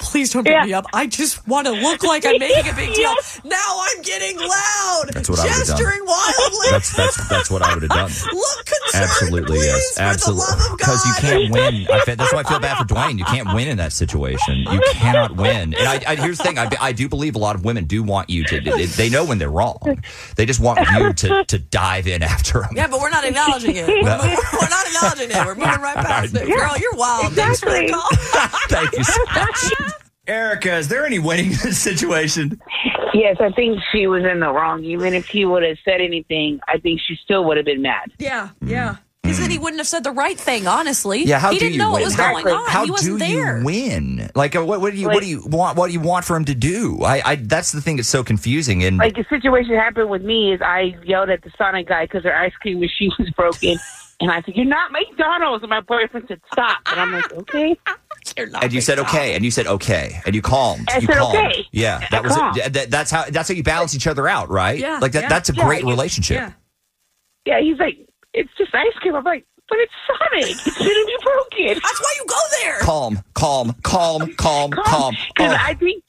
please don't beat Yeah. me up. I just want to look like I'm making a big deal. Now I'm getting loud. That's what I would've done. Gesturing wildly. That's that's that's what I would have done. Look concerned, Absolutely, please, yes, for the absolutely. love of Because you God. can't win. I fe- that's why I feel bad for Dwayne. You can't win in that situation. You cannot win. And I, I, here's the thing: I, I do believe a lot of women do want you to. They, they know when they're wrong. They just want you to to dive in after them. Yeah, but we're not acknowledging it. We're, No. we're not acknowledging it. We're moving right past it. Girl, you're wild. Thanks for the call. Thank you so much, Erica. Is there any winning in this situation? Yes, I think she was in the wrong. Even if he would have said anything, I think she still would have been mad. Yeah, yeah. Because then he wouldn't have said the right thing, honestly. Yeah, how he do didn't you know win? what was How- going on. How he wasn't do there. you win? Like, uh, what, what do you what do you want? What do you want for him to do? I, I that's the thing that's so confusing. And Like the situation happened with me is I yelled at the Sonic guy because her ice cream machine was broken. And I said, "You're not McDonald's." And my boyfriend said, "Stop." And I'm like, "Okay." You're not and you said okay, and you said okay, and you calmed. I you said calmed. okay. Yeah, I that was calmed. it. That, that's how that's how you balance each other out, right? Yeah, like that. yeah. That's a Yeah, great you- relationship. yeah. Yeah, he's like, "It's just ice cream." I'm like, "But it's Sonic. It shouldn't be broken." That's why you go there. Calm, calm, calm, calm, calm. Because Oh. I think,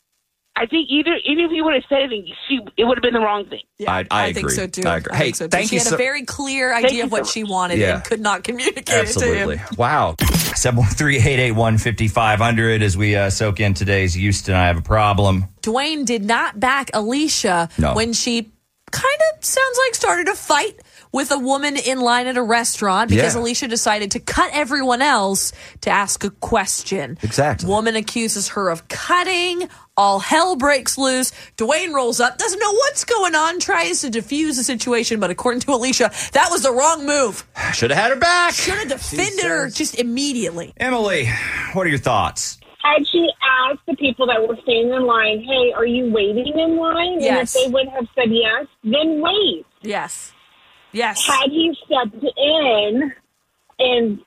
I think either even if he would have said anything, she it would have been the wrong thing. I, I, I agree. think so too. I agree. I hey, think so too. thank she you had so a very clear Thank idea you of what so she wanted Yeah. and could not communicate Absolutely. it to him. Wow. seven one three, eight eight one, five five zero zero as we uh, soak in today's Houston, I have a problem. Dwayne did not back Alicia No. when she kind of sounds like started a fight with a woman in line at a restaurant because Yeah. Alicia decided to cut everyone else to ask a question. Exactly. Woman accuses her of cutting. All hell breaks loose. Dwayne rolls up, doesn't know what's going on, tries to defuse the situation, but according to Alicia, that was the wrong move. Should have had her back. Should have defended her just immediately. Emily, what are your thoughts? Had she asked the people that were standing in line, "Hey, are you waiting in line?" Yes. And if they would have said yes, then wait. Yes. Yes. Had he stepped in and,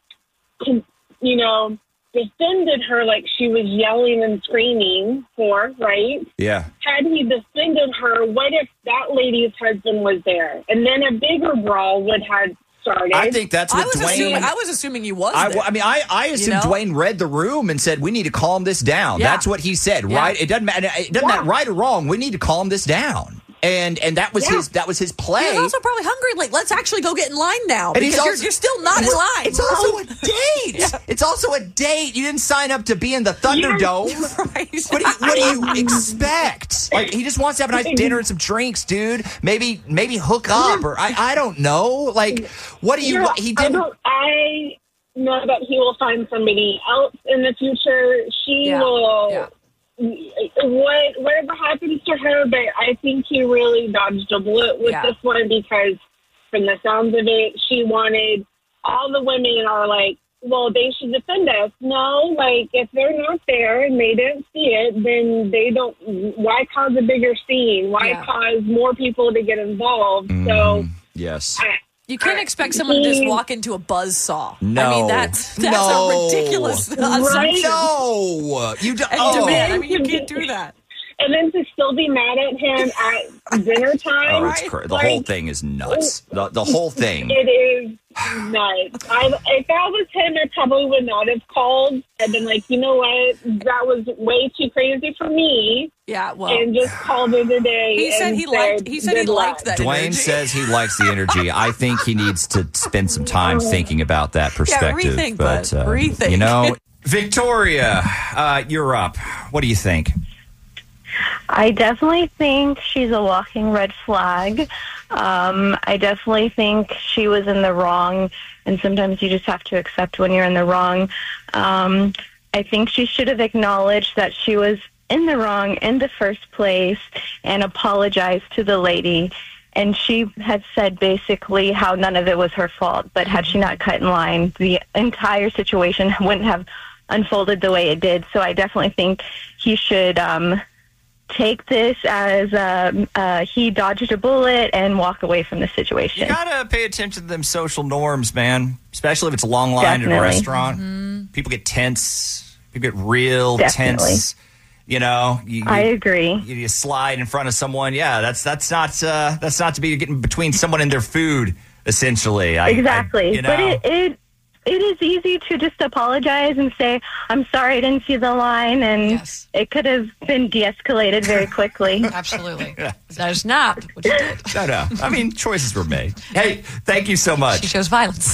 you know, defended her like she was yelling and screaming for, right? Yeah. Had he defended her, what if that lady's husband was there? And then a bigger brawl would have started. I think that's what I was Dwayne. assuming, I was assuming you was I, there. I mean, I, I assumed know? Dwayne read the room and said, "We need to calm this down." Yeah. That's what he said, Yeah. right? It doesn't matter. It doesn't Yeah. matter, right or wrong. We need to calm this down, and and that was Yeah. his that was his play. He was also probably hungry. Like, let's actually go get in line now And he's because you're, also- you're still not in line. It's also a date. It's also a date. You didn't sign up to be in the Thunderdome. Right. What do you What do you expect? Like, he just wants to have a nice dinner and some drinks, dude. Maybe maybe hook up, or I I don't know. Like, what do you? You know, He I, didn't. don't, I know that he will find somebody else in the future. She Yeah. will. Yeah. What whatever happens to her, but I think he really dodged a bullet with Yeah. this one because, from the sounds of it, she wanted all the women are like, well, they should defend us. No, like if they're not there and they didn't see it, then they don't. Why cause a bigger scene? Why Yeah. cause more people to get involved? So. Yes. I, You can't expect someone to just walk into a buzzsaw. No. I mean, that's, that's No. a ridiculous assumption. Right? No, you don't. And Oh. demand. I mean, you can't do that. And then to still be mad at him at dinner time. Oh, it's cra- the like, whole thing is nuts. The, the whole thing. It is nuts. I, if that was him, I probably would not have called. I've been like, you know what? That was way too crazy for me. Yeah, well. And just called it a day. He said and he liked. He said he good liked luck. that. Dwayne energy. says he likes the energy. I think he needs to spend some time thinking about that perspective. rethink, but bud. uh, Rethink. you know, Victoria, uh, you're up. What do you think? I definitely think she's a walking red flag. Um, I definitely think she was in the wrong, and sometimes you just have to accept when you're in the wrong. Um, I think she should have acknowledged that she was in the wrong in the first place and apologized to the lady. And she had said basically how none of it was her fault, but had she not cut in line, the entire situation wouldn't have unfolded the way it did. So I definitely think he should um, take this as um, uh, he dodged a bullet and walk away from the situation. You gotta pay attention to them social norms, man. Especially if it's a long line at a Definitely. restaurant. People get tense. People get real Definitely. tense. You know, you, I you- agree. You, you slide in front of someone. Yeah, that's that's not uh, that's not to be getting between someone and their food. Essentially, I, Exactly. I, you know, But it, it it is easy to just apologize and say, I'm sorry, I didn't see the line, and Yes. it could have been de-escalated very quickly. Absolutely. That is not what you did. No, no. I mean, choices were made. Hey, thank you so much. She chose violence.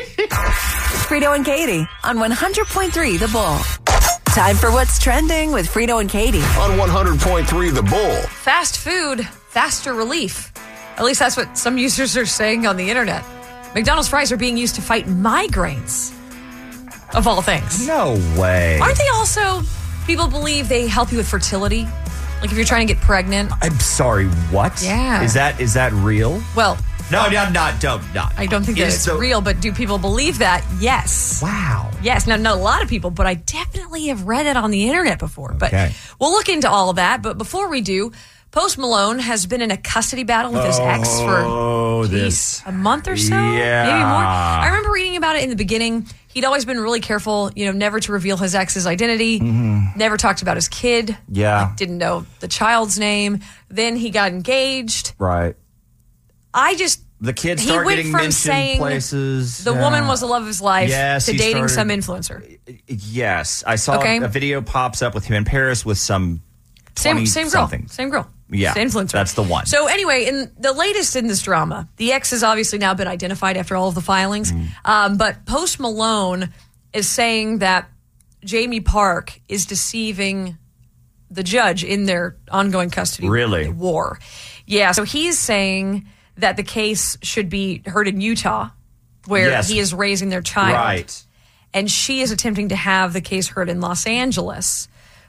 Frito and Katie on one hundred point three The Bull. Time for What's Trending with Frito and Katie. On one hundred point three The Bull. Fast food, faster relief. At least that's what some users are saying on the internet. McDonald's fries are being used to fight migraines, of all things. No way. Aren't they also, people believe they help you with fertility? Like if you're trying to get pregnant. I'm sorry, what? Yeah. Is that is that real? Well, No, no, not, don't, not. I don't think that Is it's the- real, but do people believe that? Yes. Wow. Yes. Now, not a lot of people, but I definitely have read it on the internet before. But Okay. we'll look into all of that. But before we do, Post Malone has been in a custody battle with his ex for Oh, geez, this. a month or so, Yeah. maybe more. I remember reading about it in the beginning. He'd always been really careful, you know, never to reveal his ex's identity, never talked about his kid, Mm-hmm. Yeah. didn't know the child's name. Then he got engaged. Right. I just... The kids He start went getting from mentioned saying places. the Yeah. woman was the love of his life Yes, to he dating some started- influencer. Yes. I saw Okay. a video pops up with him in Paris with some Same same girl. twenty-something. Same girl. Yeah. It's the influencer. That's the one. So anyway, in the latest in this drama, the ex has obviously now been identified after all of the filings. Mm. Um, but Post Malone is saying that Jamie Park is deceiving the judge in their ongoing custody Really? war. Yeah. So he's saying that the case should be heard in Utah, where Yes. he is raising their child. Right. And she is attempting to have the case heard in Los Angeles,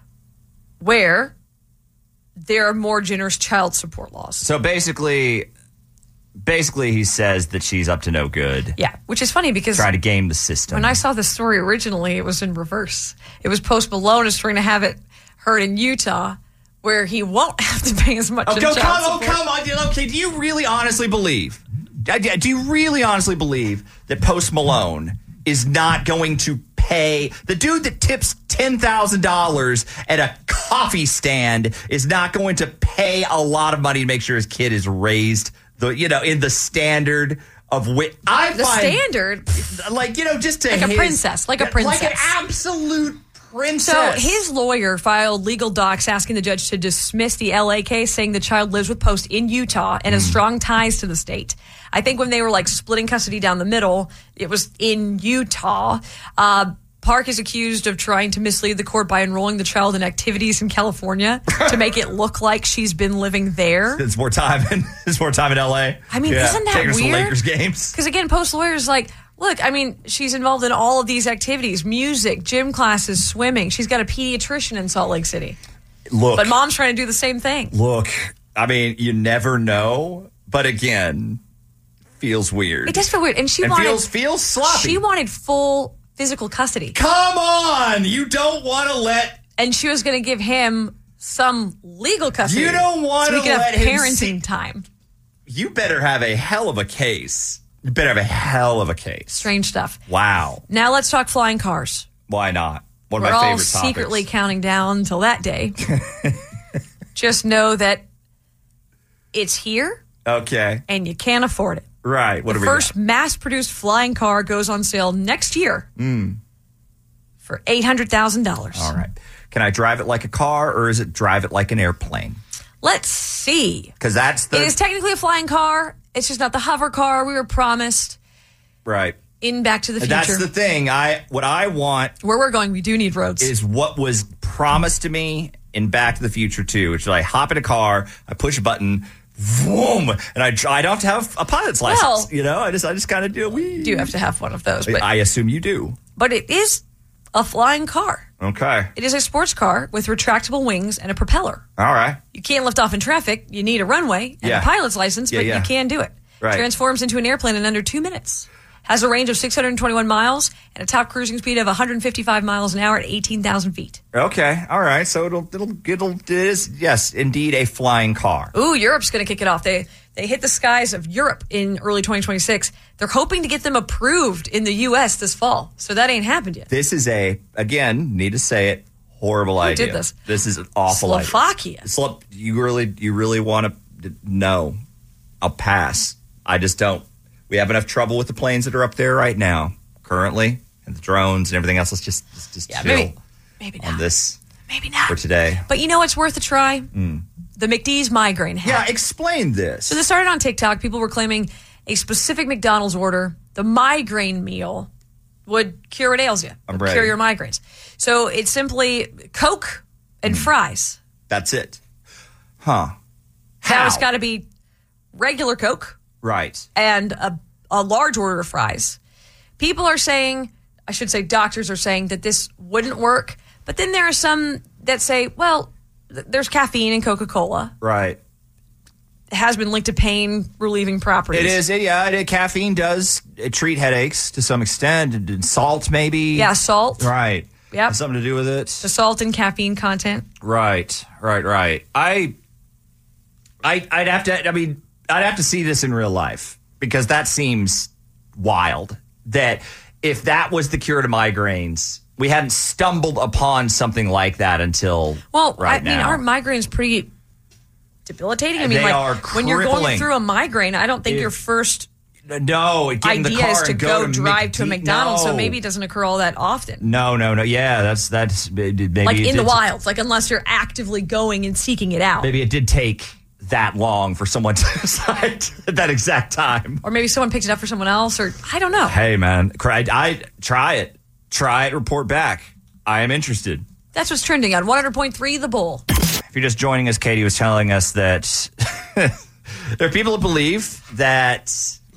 where there are more generous child support laws. So basically, basically, he says that she's up to no good. Yeah, which is funny because Try to game the system. when I saw the story originally, it was in reverse. It was Post Malone is trying to have it heard in Utah, where he won't have to pay as much. Oh, in don't child come, oh, support. come on. Okay, do you really honestly believe? uh, Do you really honestly believe that Post Malone is not going to pay the dude that tips ten thousand dollars at a coffee stand is not going to pay a lot of money to make sure his kid is raised the you know in the standard of which I The find standard, like you know just to like a his- princess, like a princess, like an absolute princess. So his lawyer filed legal docs asking the judge to dismiss the L A case, saying the child lives with Post in Utah and has strong ties to the state. I think when they were like splitting custody down the middle, it was in Utah. Uh, Park is accused of trying to mislead the court by enrolling the child in activities in California to make it look like she's been living there. It's more time in it's more time in L A. I mean, isn't that Take her to some weird? Lakers games. Because again, Post lawyer is like, look, I mean, she's involved in all of these activities: music, gym classes, swimming. She's got a pediatrician in Salt Lake City. Look, But mom's trying to do the same thing. look. I mean, you never know, but again, feels weird. It does feel weird. And she It wanted feels feels sloppy. She wanted full physical custody. Come on, you don't want to let. And she was going to give him some legal custody. You don't want so to he could let have him parenting see- time. You better have a hell of a case. You better have a hell of a case. Strange stuff. Wow. Now let's talk flying cars. Why not? One of We're my all favorite topics. secretly counting down until that day. Just know that it's here Okay. and you can't afford it. Right. What the do we first mass-produced flying car goes on sale next year got? Mm. for eight hundred thousand dollars. All right. Can I drive it like a car or is it drive it like an airplane? Let's see. Because that's the It is technically a flying car. It's just not the hover car we were promised right. in Back to the Future. That's the thing. I what I want Where we're going, we do need roads. is what was promised to me in Back to the Future two, which is I hop in a car, I push a button, boom, and I I don't have to have a pilot's license. Well, you know, I just I just kind of do it. You do have to have one of those. But, I assume you do. but it is a flying car. Okay. It is a sports car with retractable wings and a propeller. All right. You can't lift off in traffic. You need a runway and Yeah. a pilot's license, Yeah, but yeah. you can do it. Right. Transforms into an airplane in under two minutes. Has a range of six hundred twenty-one miles and a top cruising speed of one hundred fifty-five miles an hour at eighteen thousand feet. Okay. All right. So it'll it'll it'll it is yes indeed a flying car. Ooh, Europe's going to kick it off. They they hit the skies of Europe in early twenty twenty-six. They're hoping to get them approved in the U S this fall. So that ain't happened yet. This is a again need to say it horrible Who idea. did this? This is an awful Slovakia. idea. Slo- you really you really want to no? I'll pass. I just don't. We have enough trouble with the planes that are up there right now. currently, and the drones and everything else. Let's just, just, just Yeah, chill maybe, maybe not. on this Maybe not. for today. But you know what's worth a try? Mm. The McDee's migraine hack. Yeah, explain this. So this started on TikTok. People were claiming a specific McDonald's order, the migraine meal, would cure what ails you. I'm would ready. Cure your migraines. So it's simply Coke and fries. That's it. Huh. Now it's got to be regular Coke Right. and a, a large order of fries. People are saying, I should say doctors are saying that this wouldn't work. But then there are some that say, well, th- there's caffeine in Coca-Cola. Right. It has been linked to pain relieving properties. It is. It, yeah, it, caffeine does uh, treat headaches to some extent. And, and salt, maybe. Yeah, salt. Right. Yep. Has something to do with it. The salt and caffeine content. Right. Right. Right. I. I. I'd have to. I mean, I'd have to see this in real life because that seems wild. That if that was the cure to migraines, we hadn't stumbled upon something like that until Well, right I mean, now. aren't migraines pretty debilitating? I mean, They like are when you're going crippling. through a migraine, I don't think If- your first No, get in the idea car is to and go, to drive to a McD- McDonald's, so No. maybe it doesn't occur all that often. No, no, no. Yeah, that's that's maybe like it in the did- wild, like unless you're actively going and seeking it out. Maybe it did take that long for someone to decide at that exact time. Or maybe someone picked it up for someone else, or I don't know. Hey, man, cry- I try it, try it, report back. I am interested. That's what's trending on one hundred point three The Bull. If you're just joining us, Katie was telling us that there are people who believe that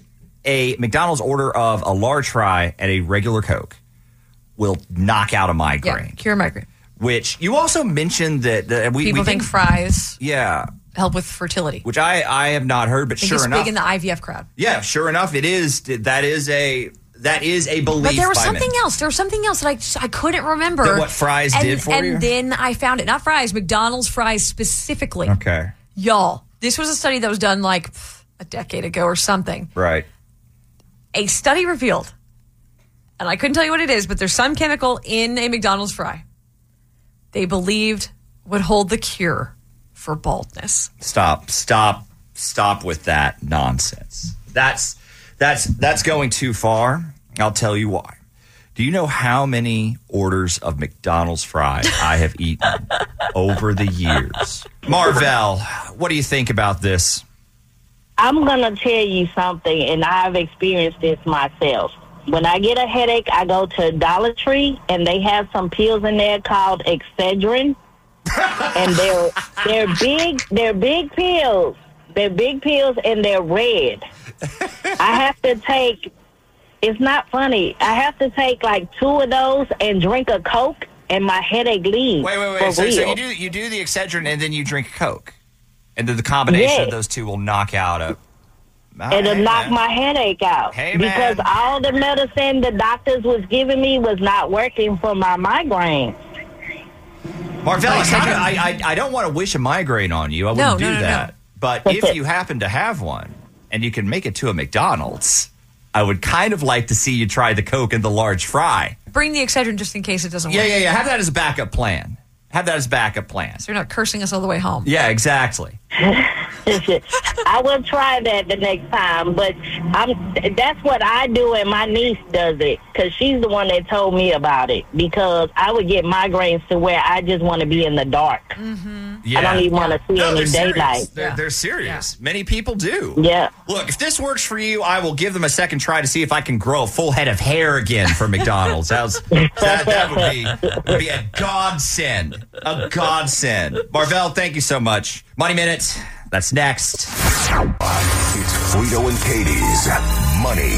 a McDonald's order of a large fry and a regular Coke will knock out a migraine. Yeah, cure migraine. Which you also mentioned that, that we People we think fries yeah, help with fertility. which I I have not heard, but I think sure it's enough, big in the I V F crowd. yeah, sure enough, it is. That is a that is a belief. But there was by something many. else. There was something else that I just, I couldn't remember. That what fries and, did for and you? And then I found it. Not fries, McDonald's fries specifically. Okay, Y'all, this was a study that was done like pff, a decade ago or something. right. A study revealed, and I couldn't tell you what it is, but there's some chemical in a McDonald's fry they believed would hold the cure for baldness. Stop, stop, stop with that nonsense. That's that's that's going too far. I'll tell you why. Do you know how many orders of McDonald's fries I have eaten over the years? Marvell, what do you think about this? I'm going to tell you something, and I've experienced this myself. When I get a headache, I go to Dollar Tree, and they have some pills in there called Excedrin. And they're they're big, they're big pills. They're big pills, and they're red. I have to take, it's not funny, I have to take like two of those and drink a Coke, and my headache leaves. Wait, wait, for wait. So, real. so you do you do the Excedrin and then you drink Coke, and then the combination Yes. of those two will knock out a. It'll Hey, knock man. my headache out. Hey, because man. all the medicine the doctors was giving me was not working for my migraine. Marvell, I, I, I don't want to wish a migraine on you. I wouldn't No, do no, no, that. no. But if you happen to have one and you can make it to a McDonald's, I would kind of like to see you try the Coke and the large fry. Bring the Excedrin just in case it doesn't Yeah, work. yeah, yeah. Have that as a backup plan. Have that as a backup plan. So you're not cursing us all the way home. Yeah, exactly. I will try that the next time, but I'm. That's what I do, and my niece does it because she's the one that told me about it. Because I would get migraines to where I just want to be in the dark. Yeah. I don't even want to see No, any they're serious. daylight. They're, they're serious. Many people do. Yeah. Look, if this works for you, I will give them a second try to see if I can grow a full head of hair again for McDonald's. How's, that, that would be would be a godsend. A godsend. Marvell, thank you so much. Money Minute. That's next. It's Frito and Katie's Money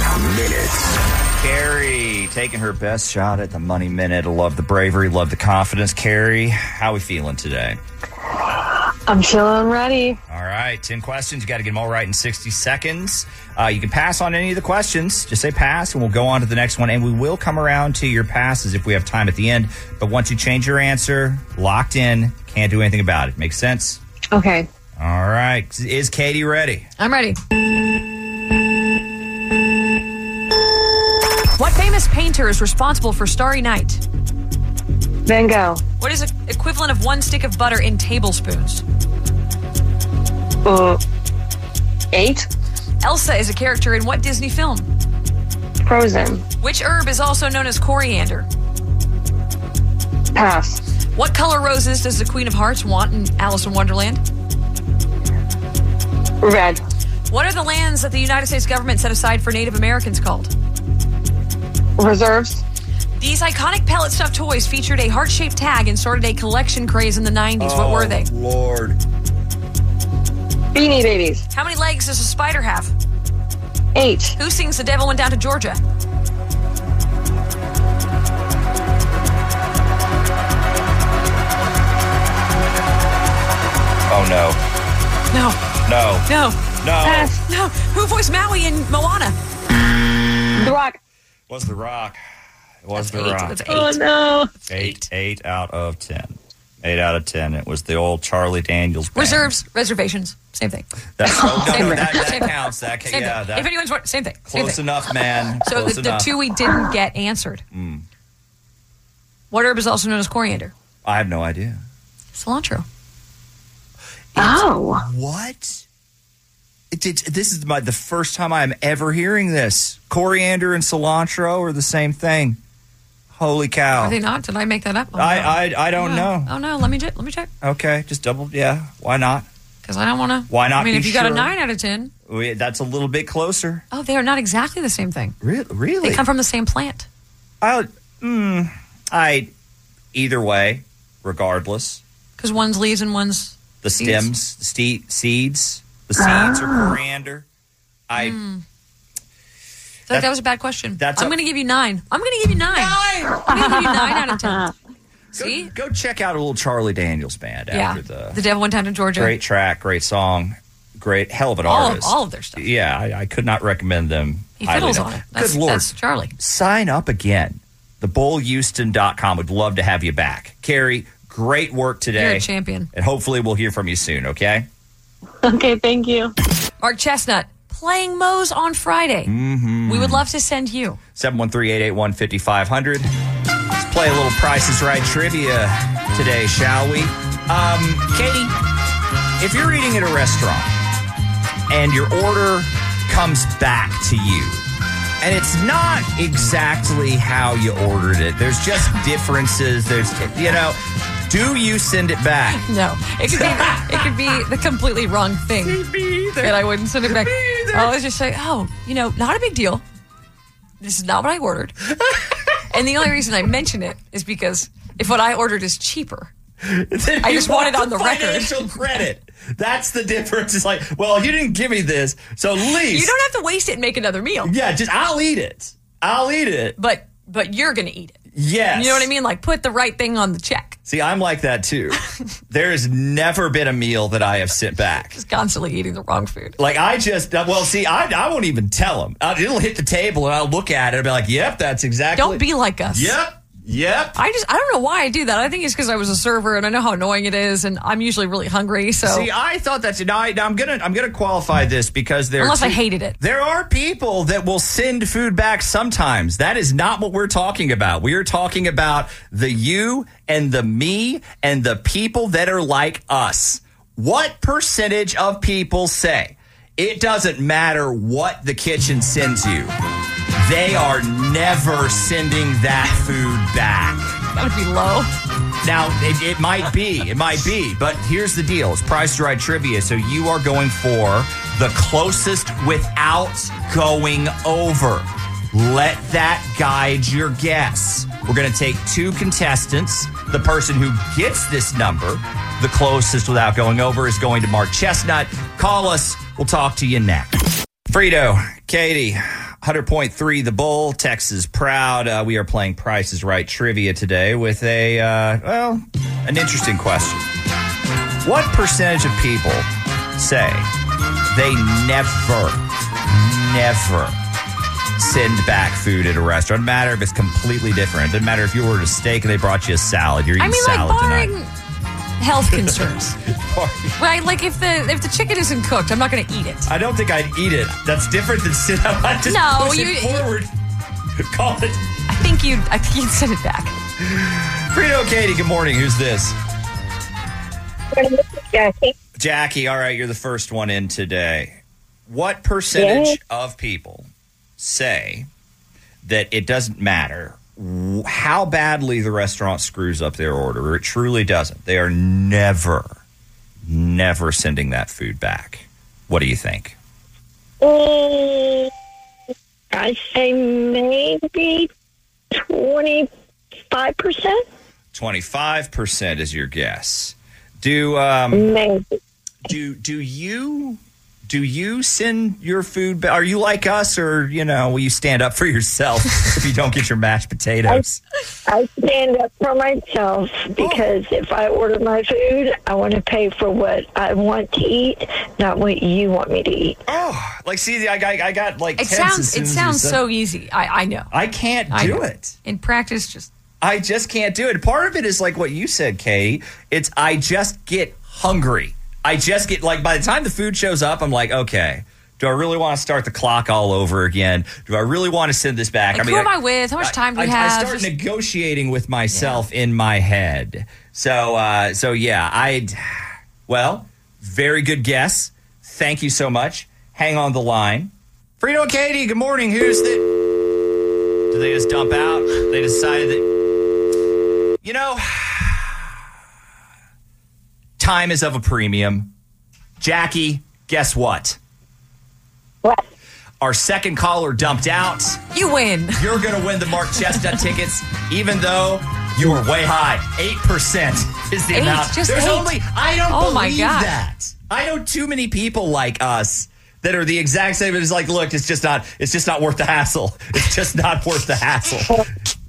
Minute. Carrie taking her best shot at the Money Minute. I love the bravery, love the confidence. Carrie, how are we feeling today? I'm feeling ready. All right, ten questions. You got to get them all right in sixty seconds. Uh, you can pass on any of the questions. Just say pass, and we'll go on to the next one. And we will come around to your passes if we have time at the end. But once you change your answer, locked in, can't do anything about it. Make sense? Okay. All right. Is Katie ready? I'm ready. What famous painter is responsible for Starry Night? Van Gogh. What is the equivalent of one stick of butter in tablespoons? Uh, eight. Elsa is a character in what Disney film? Frozen. Which herb is also known as coriander? Pass. What color roses does the Queen of Hearts want in Alice in Wonderland? Red. What are the lands that the United States government set aside for Native Americans called? Reserves. These iconic pellet stuffed toys featured a heart-shaped tag and started a collection craze in the nineties. What were they? Lord. Beanie Babies. How many legs does a spider have? Eight. Who sings The Devil Went Down to Georgia? Oh, no. No. No. No. No. Pass. No. Who voiced Maui in Moana? The Rock. It was The Rock. It was That's The eight. Rock. That's eight. Oh, no. Eight. Eight out of ten. Eight out of ten. It was the old Charlie Daniels band. Reserves, reservations, same thing. That's, oh, no, Same no, thing. that, that Same thing. counts. That, Same yeah, thing. that, If anyone's wa- same thing. Same close thing. enough, man. So Close the, the enough. two we didn't get answered. Mm. What herb is also known as coriander? I have no idea. Cilantro. Oh. What? It, it, this is my the first time I'm ever hearing this. Coriander and cilantro are the same thing. Holy cow. Are they not? Did I make that up? Oh, I, no. I I don't Oh, know. Oh no, let me check. Let me check. Okay, just double. Yeah, why not? Because I don't want to. Why not I mean, be if you got a sure? nine out of ten. We, that's a little bit closer. Oh, they are not exactly the same thing. Really? Really? They come from the same plant. I, mm, I, either way, regardless, Because one's leaves and one's the seeds. stems, the ste- seeds, the seeds are coriander. I. Mm. I feel like that was a bad question. That's I'm a- going to give you nine. I'm going to give you nine. I'm going to give you nine out of ten. See? Go, go check out a little Charlie Daniels band Yeah. after the The Devil Went Down to Georgia. great track, great song, great hell of an All of- artist. all of their stuff. Yeah, I, I could not recommend them. He highly fiddles enough. on it. That's, Good Lord. that's Charlie. Sign up again. the bull houston dot com would love to have you back. Carrie, great work today. You're a champion. And hopefully we'll hear from you soon, okay? Okay, thank you. Mark Chestnut playing Moe's on Friday. Mm-hmm. We would love to send you. seven one three, eight eight one, five five zero zero. Let's play a little Price is Right trivia today, shall we? Um, Katie, if you're eating at a restaurant and your order comes back to you, and it's not exactly how you ordered it, there's just differences, there's, you know, do you send it back? No, it could be it could be the completely wrong thing, and I wouldn't send it back. I always just say, "Oh, you know, not a big deal. This is not what I ordered." And the only reason I mention it is because if what I ordered is cheaper, I just want it on the record. Financial credit. That's the difference. It's like, well, you didn't give me this, so at least You don't have to waste it and make another meal. Yeah, just I'll eat it. I'll eat it. But but you're gonna eat it. Yes. You know what I mean? Like put the right thing on the check. See, I'm like that too. There has never been a meal that I have sent back. Just constantly eating the wrong food. Like I just, well, see, I, I won't even tell them. Uh, it'll hit the table and I'll look at it and be like, yep, that's exactly. Don't be like us. Yep. Yep. I just I don't know why I do that. I think it's because I was a server and I know how annoying it is, and I'm usually really hungry. So See, I thought that's now, I, now I'm gonna I'm gonna qualify this because there unless are I two- hated it. There are people that will send food back sometimes. That is not what we're talking about. We are talking about the you and the me and the people that are like us. What percentage of people say it doesn't matter what the kitchen sends you? They are never sending that food back. That would be low. Now, it, it might be. It might be. But here's the deal. It's Price is Right trivia. So you are going for the closest without going over. Let that guide your guess. We're going to take two contestants. The person who gets this number, the closest without going over, is going to Mark Chestnut. Call us. We'll talk to you next. Frito, Katie, one hundred point three The Bull, Texas proud. Uh, we are playing Price is Right trivia today with a, uh, well, an interesting question. What percentage of people say they never, never send back food at a restaurant? Doesn't matter if it's completely different. Doesn't matter if you ordered a steak and they brought you a salad. You're eating I mean, like salad barring tonight. health concerns, right? Like if the if the chicken isn't cooked, I'm not going to eat it. I don't think I'd eat it. That's different than sit up. I just No, push you- it forward. Call it. I think you'd I think you'd send it back. Frito, Katie, good morning. Who's this? Jackie. Jackie, all right, you're the first one in today. What percentage Yeah. of people say that it doesn't matter how badly the restaurant screws up their order. It truly doesn't. They are never, never sending that food back. What do you think? Um, I say maybe twenty-five percent. twenty-five percent is your guess. Do um maybe. do do you do you send your food back? Are you like us, or you know, will you stand up for yourself if you don't get your mashed potatoes? I, I stand up for myself because oh. if I order my food, I want to pay for what I want to eat, not what you want me to eat. Oh, like see, I got I got like It tense sounds as soon it as you sounds said- so easy. I I know. I can't I do know. it. In practice, just I just can't do it. Part of it is like what you said, Katie. It's I just get hungry. I just get like by the time the food shows up, I'm like, okay, do I really want to start the clock all over again? Do I really want to send this back? like, I mean, who am I, I with? How much time do I, we I, have? I start Just- negotiating with myself in my head. So, uh, so yeah, I. Well, very good guess. Thank you so much. Hang on the line, Frito and Katie. Good morning. Who's the? Do they just dump out? They decided that. You know. Time is of a premium. Jackie, guess what? What? Our second caller dumped out. You win. You're going to win the Mark Chestnut tickets, even though you were way high. eight percent is the Eight, amount. just There's eight. only, I don't Oh, believe my God. that. I know too many people like us that are the exact same. It's like, look, it's just not, it's just not worth the hassle. It's just not worth the hassle.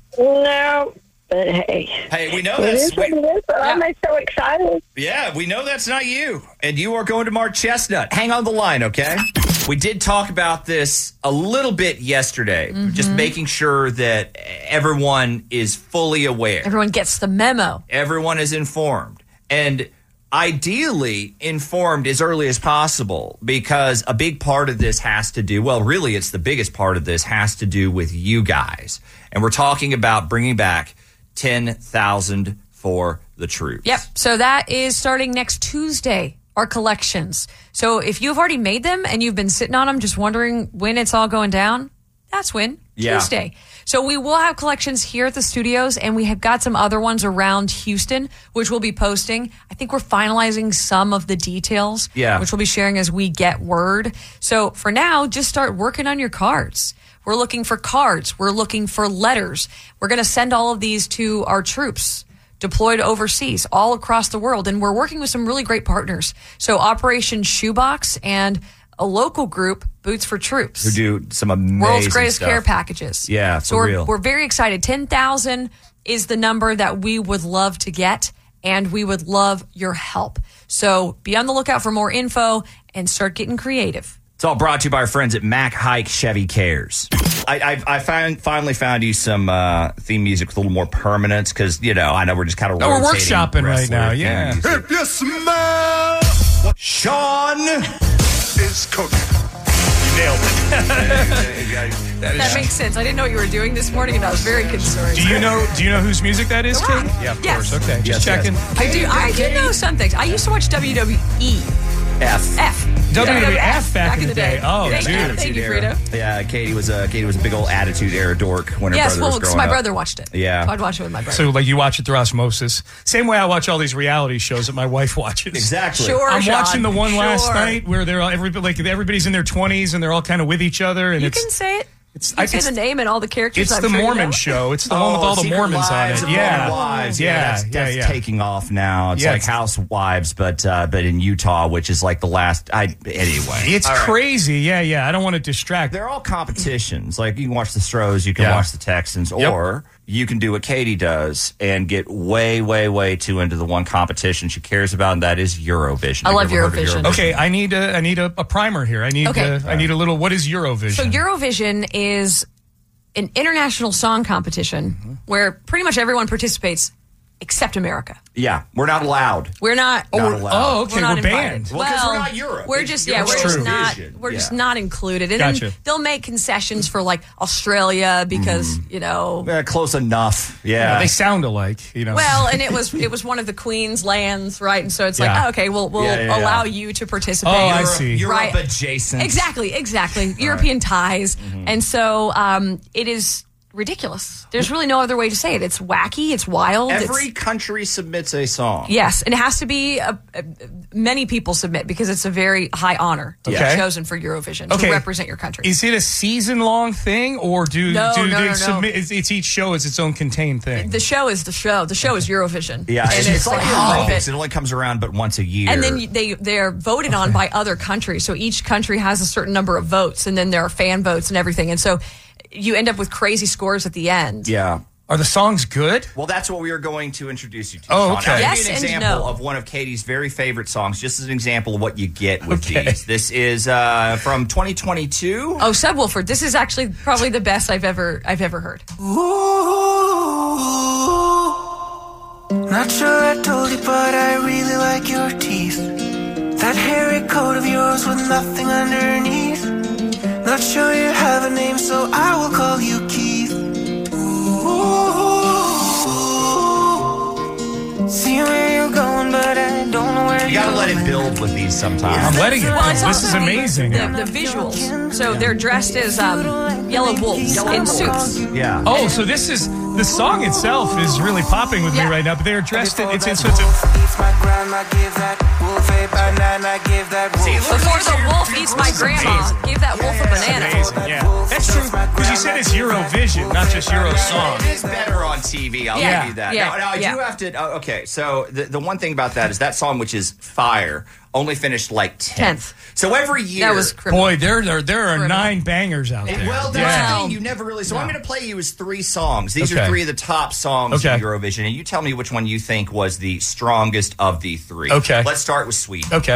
No, but hey. Hey, we know It that's, is what it is, but I'm so excited. Yeah, we know that's not you. And you are going to Mark Chestnut. Hang on the line, okay? We did talk about this a little bit yesterday, Mm-hmm. just making sure that everyone is fully aware. Everyone gets the memo. Everyone is informed. And ideally informed as early as possible, because a big part of this has to do, well, really, it's the biggest part of this has to do with you guys. And we're talking about bringing back ten thousand for the troops. Yep. So that is starting next Tuesday, our collections. So if you've already made them and you've been sitting on them, just wondering when it's all going down, that's when. Yeah. Tuesday. So we will have collections here at the studios, and we have got some other ones around Houston, which we'll be posting. I think we're finalizing some of the details, Yeah. which we'll be sharing as we get word. So for now, just start working on your cards. We're looking for cards. We're looking for letters. We're going to send all of these to our troops deployed overseas, all across the world. And we're working with some really great partners. So Operation Shoebox and a local group, Boots for Troops. Who do some amazing World's Greatest stuff. Care Packages. Yeah, So for we're, real. we're very excited. ten thousand is the number that we would love to get, and we would love your help. So be on the lookout for more info and start getting creative. It's all brought to you by our friends at Mac Hike Chevy Cares. I, I, I found, finally found you some uh, theme music with a little more permanence, because, you know, I know we're just kind of No, we're rotating workshopping right wrestler now, theme yeah. music. If you smell Sean is cooking. Nailed it. That, is- makes sense. I didn't know what you were doing this morning, and I was very concerned. Do you know? Do you know whose music that is, The Kate? Rock. Yeah, of Yes. course. Okay, Yes, just checking. yes. I do. I do know some things. I used to watch W W E. F. F. W W F back in the day. Oh, thank dude. You, thank you, Frito. Yeah, Katie was a Katie was a big old attitude era dork when her Yes, brother well, was because growing my up. brother watched it. Yeah. I'd watch it with my brother. So, like, you watch it through osmosis. Same way I watch all these reality shows that my wife watches. Exactly. Sure, I'm Sean, watching the one last sure. night where they're all, everybody, like, everybody's in their twenties and they're all kind of with each other. And You it's can say it. It's, You can I, say it's, the name and all the characters. it's I'm the sure you Mormon know. show. It's the one with all the Secret Mormons on Wives it. of Yeah. Mormon Wives. Yeah, Yeah, that's, yeah, that's yeah. taking off now. It's Yeah, like it's- Housewives, but uh, but in Utah, which is like the last. I anyway. It's All right. crazy. Yeah, yeah. I don't want to distract. They're all competitions. Like you can watch the Stros, you can Yeah. watch the Texans, Yep. or you can do what Katie does and get way, way, way too into the one competition she cares about, and that is Eurovision. I Have love you ever heard of Eurovision. Okay, I need a I need a, a primer here. I need Okay. uh, I need a little. What is Eurovision? So Eurovision is an international song competition Mm-hmm. where pretty much everyone participates except America. Yeah, we're not allowed. We're not. Not we're- allowed. Oh, okay, We're not we're invited. banned. Well, 'cause we're not Europe. We're It's- just yeah. it's We're just true. not. Eurovision. We're just Yeah. not included. And Gotcha. then they'll make concessions for like Australia because you know. Eh, close enough. Yeah. Yeah, they sound alike. You know. Well, and it was it was one of the Queen's lands, right? And so it's like, Yeah. oh, okay, we'll we'll Yeah, yeah, yeah. allow you to participate. Oh, I Europe- see. Europe Right. adjacent. Exactly, exactly. European ties. Mm-hmm. And so um, it is ridiculous. There's really no other way to say it. It's wacky. It's wild. Every it's, country submits a song. yes, and it has to be a, a, many people submit because it's a very high honor to Okay. be chosen for Eurovision Okay. to represent your country. Is it a season long thing, or do No, do no, they no, no. submit? It's, it's each show is its own contained thing. The show is the show. The show is Eurovision. Yeah, and it's, it's, it's like like all of Olympics. it. It only comes around but once a year. And then you- they they're voted on by other countries. So each country has a certain number of votes, and then there are fan votes and everything. And so you end up with crazy scores at the end. yeah. Are the songs good? Well, that's what we are going to introduce you to. Oh, Sean. okay. I'll Yes give you an and example no. of one of Katie's very favorite songs, just as an example of what you get with Okay. these. This is uh, from twenty twenty-two. Oh, Subwoofer. This is actually probably the best I've ever I've ever heard. Not sure I told you, but I really like your teeth. That hairy coat of yours with nothing underneath. Not sure you have a name, so I will call you Keith. Ooh, see where you're going, but I don't know where You you're gotta let it going. build with these sometimes. I'm letting it. Well, it's This is also amazing. The, the visuals. So they're dressed as um, yellow wolves in suits. Yeah. Oh, so this is the song itself is really popping with Yeah. me right now. But they're dressed in it's it's, it's, Wolf it's eats my grandma, give that wolf a banana, give that wolf. See, look Before at the your- wolf eats my grandma, give that wolf a banana. amazing. Yeah, that's true. Because you said it's Eurovision, not just Euro song. It is better on T V. I'll Yeah. give you that. Yeah. Now, now I Yeah. do have to. Uh, okay, so the the one thing about that is that song, which is fire, only finished like tenth. Tenth. So every year, That was criminal. Boy, there there there are Criminal. nine bangers out It- there. well, that's yeah. the thing. You never really. So I'm going to play you as three songs. These Okay. are three of the top songs Okay. in Eurovision, and you tell me which one you think was the strongest of the three. Okay. Let's start with Sweden. Okay.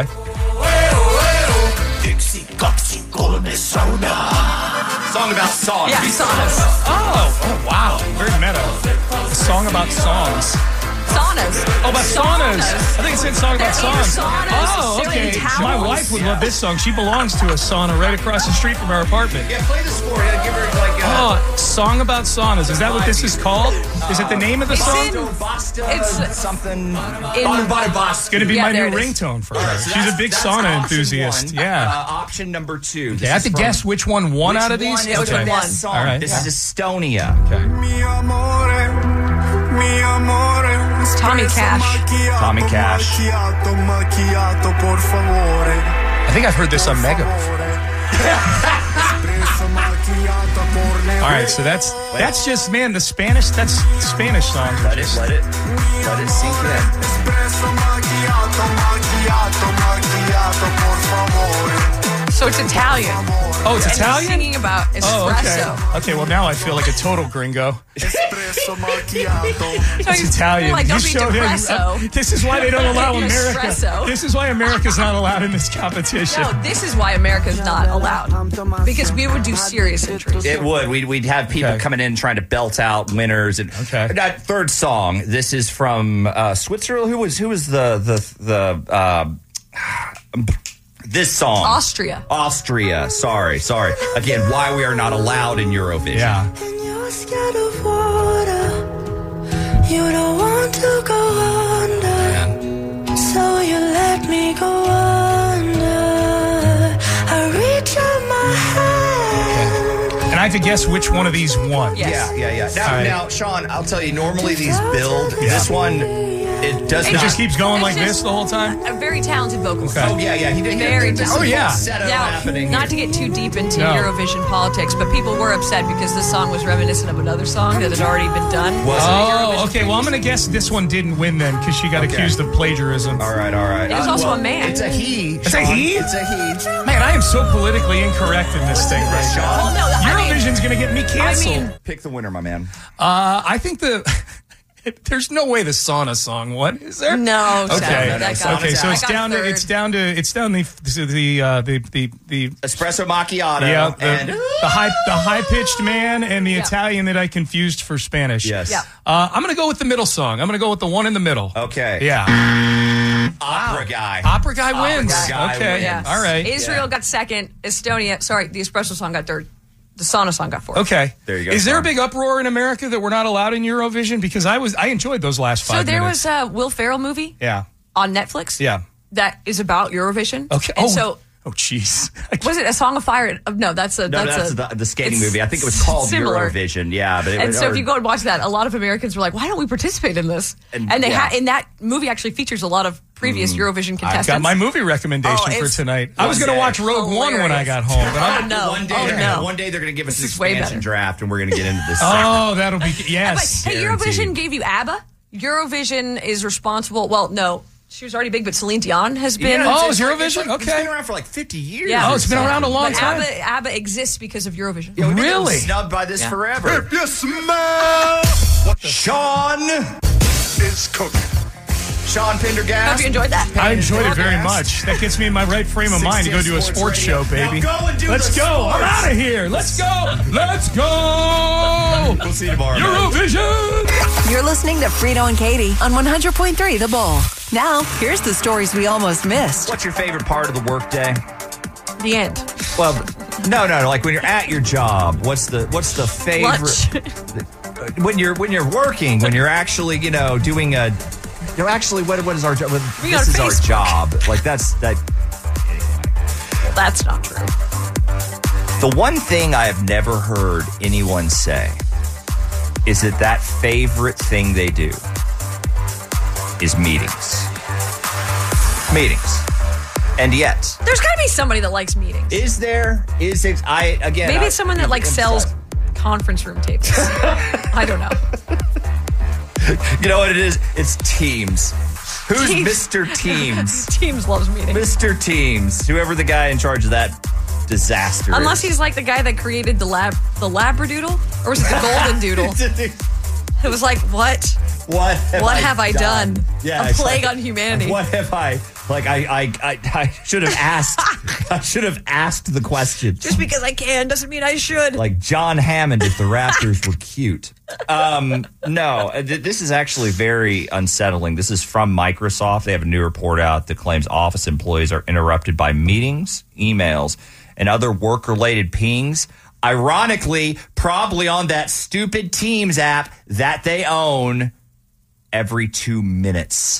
Song about songs. Yeah, saunas. Oh, oh wow, very meta. A song about songs. Saunas. Oh, about saunas. I think it said song about They're in songs. saunas, Oh, sitting okay. in towels. My wife would love this song. She belongs to a sauna right across the street from our apartment. Yeah, play the score. Yeah, give her like. Uh, Oh, song about saunas. Is that what this is called? Is it the name of the It's song? in- Basta, It's- something. in- Bada bada basta. It's going to be Yeah, my there new it is. ringtone for All her. right, so She's that's- a big that's sauna option enthusiast. one. Yeah. Uh, option number two. Okay, This I have is to from- guess which one won which out of these. one Yeah, which is the one best won? song? All right. This Yeah. is Estonia. Okay. Mi amore, mi amore. Tommy Cash. Tommy Cash. Macchiato, macchiato, por favore. I think I've heard this on Mega before. Espresso macchiato, por All right, so that's that's just man the Spanish. That's Spanish song. Let it, let it, let it sink in. Espresso macchiato, macchiato, macchiato, por favore. So it's Italian. Oh, it's And he's Italian. singing about Oh, okay. espresso. Okay, well now I feel like a total gringo. Espresso macchiato. It's Italian. Like, don't You be showed him- depresso. This is why they don't allow America. Espresso. This is why America's not allowed in this competition. No, this is why America's not allowed. Because we would do serious entries. It would. We'd, we'd have people Okay. coming in trying to belt out winners. And Okay. that third song. This is from uh, Switzerland. Who was who was the the the uh, this song? Austria. Austria. Sorry, sorry. Again, why we are not allowed in Eurovision. Yeah. You're scared of water. You don't want to go under. So you let me go under. I reach out my hand. And I have to guess which one of these won. Yes. Yeah, yeah, yeah. Now, All right. now, Sean, I'll tell you. Normally, these build. This one, it does It not. just keeps going It's like just this the whole time. A very talented vocalist. Okay. Oh yeah, yeah. He did. Very There's talented. Oh, yeah. setup Now, happening. not to get too deep into No. Eurovision politics, but people were upset because this song was reminiscent of another song that had already been done. Was it? Oh, okay. Well, I'm going to guess this one didn't win then because she got Okay. accused of plagiarism. All right, all right. It was Uh, also well, a man. It's a he. It's a Sean. he? It's a he. Man, I am so politically incorrect in this thing right Sean. now. Well, no, I mean- Eurovision's going to get me canceled. I mean- Pick the winner, my man. uh, I think the. There's no way the sauna song won, is there? No, Okay. sadly, no, that got- Okay, so I it's got down to third. it's down to it's down the the uh, the the the Espresso macchiato. yeah the, and the high the high pitched man and the Yeah. Italian that I confused for Spanish. yes. Yeah. Uh, I'm gonna go with the middle song. I'm gonna go with the one in the middle. Okay. Yeah. Opera guy. Opera guy wins. guy okay. wins. Yeah. All right. Israel Yeah. got second. Estonia, sorry, the espresso song got third. The sauna song got fourth. Okay. There you go, Is there a Sean. big uproar in America that we're not allowed in Eurovision? Because I was I enjoyed those last five So there minutes. was a Will Ferrell movie yeah. on Netflix Yeah. that is about Eurovision. Okay. And Oh, so Oh, jeez. Was it A Song of Fire? No, that's a No, that's, that's, a, the, the skating it's movie. I think it was called similar. Eurovision. Yeah, but it And was, so or- if you go and watch that, a lot of Americans were like, "Why don't we participate in this?" And- And, they yeah. ha- in that movie actually features a lot of previous Eurovision contestants. I've got my movie recommendation Oh, for it's tonight. I was going to day. watch Rogue One when I hilarious. got home, but I'm Oh, no. One day, Oh, they're no. gonna, one day they're going to give us an This is way expansion better. draft, and we're going to get into this. Oh, that'll be yes. But hey, Guaranteed. Eurovision gave you ABBA. Eurovision is responsible. Well, no, she was already big, but Celine Dion has been. Yeah, Oh, it's- is it's- Eurovision? It's, like, it's Okay. been around for like fifty years. Yeah. Oh, it's been around a long but time. ABBA, ABBA exists because of Eurovision. Yeah, we've been Really? getting snubbed by this Yeah. forever. If you smell Sean, is cooking. Sean Pendergast. Hope you enjoyed that. I enjoyed it very much. That gets me in my right frame of mind to go do a sports show, baby. Now go and do Let's the go. I'm sports. out of here. Let's go. Let's go. We'll see you tomorrow. man. Eurovision. You're listening to Frito and Katie on one hundred point three The Bull. Now, here's the stories we almost missed. What's your favorite part of the workday? The end. Well, no, no, no. Like when you're at your job, what's the what's the favorite? Lunch. when you're when you're working, when you're actually you know doing a, you know actually what what is our job? Being This on is our Facebook. job. Like that's that. Well, that's not true. The one thing I have never heard anyone say is that that favorite thing they do is meetings. Meetings. And yet, There's got to be somebody that likes meetings. is there? Is it? I again. Maybe I- it's someone that like I'm sells sorry. conference room tables. I don't know. You know what it is? It's Teams. Who's Teams. Mister Teams? Teams loves meetings. Mister Teams. Whoever the guy in charge of that disaster Unless is. he's like the guy that created the lab, the Labradoodle, or was it the Golden Doodle? It was like, what? What have What I have I done? Yeah, A it's plague like, on humanity. What have I? Like I, I, I, I should have asked. I should have asked the question. Just because I can doesn't mean I should. Like John Hammond if the Raptors were cute. Um, no, th- this is actually very unsettling. This is from Microsoft. They have a new report out that claims office employees are interrupted by meetings, emails, and other work-related pings. Ironically, probably on that stupid Teams app that they own every two minutes.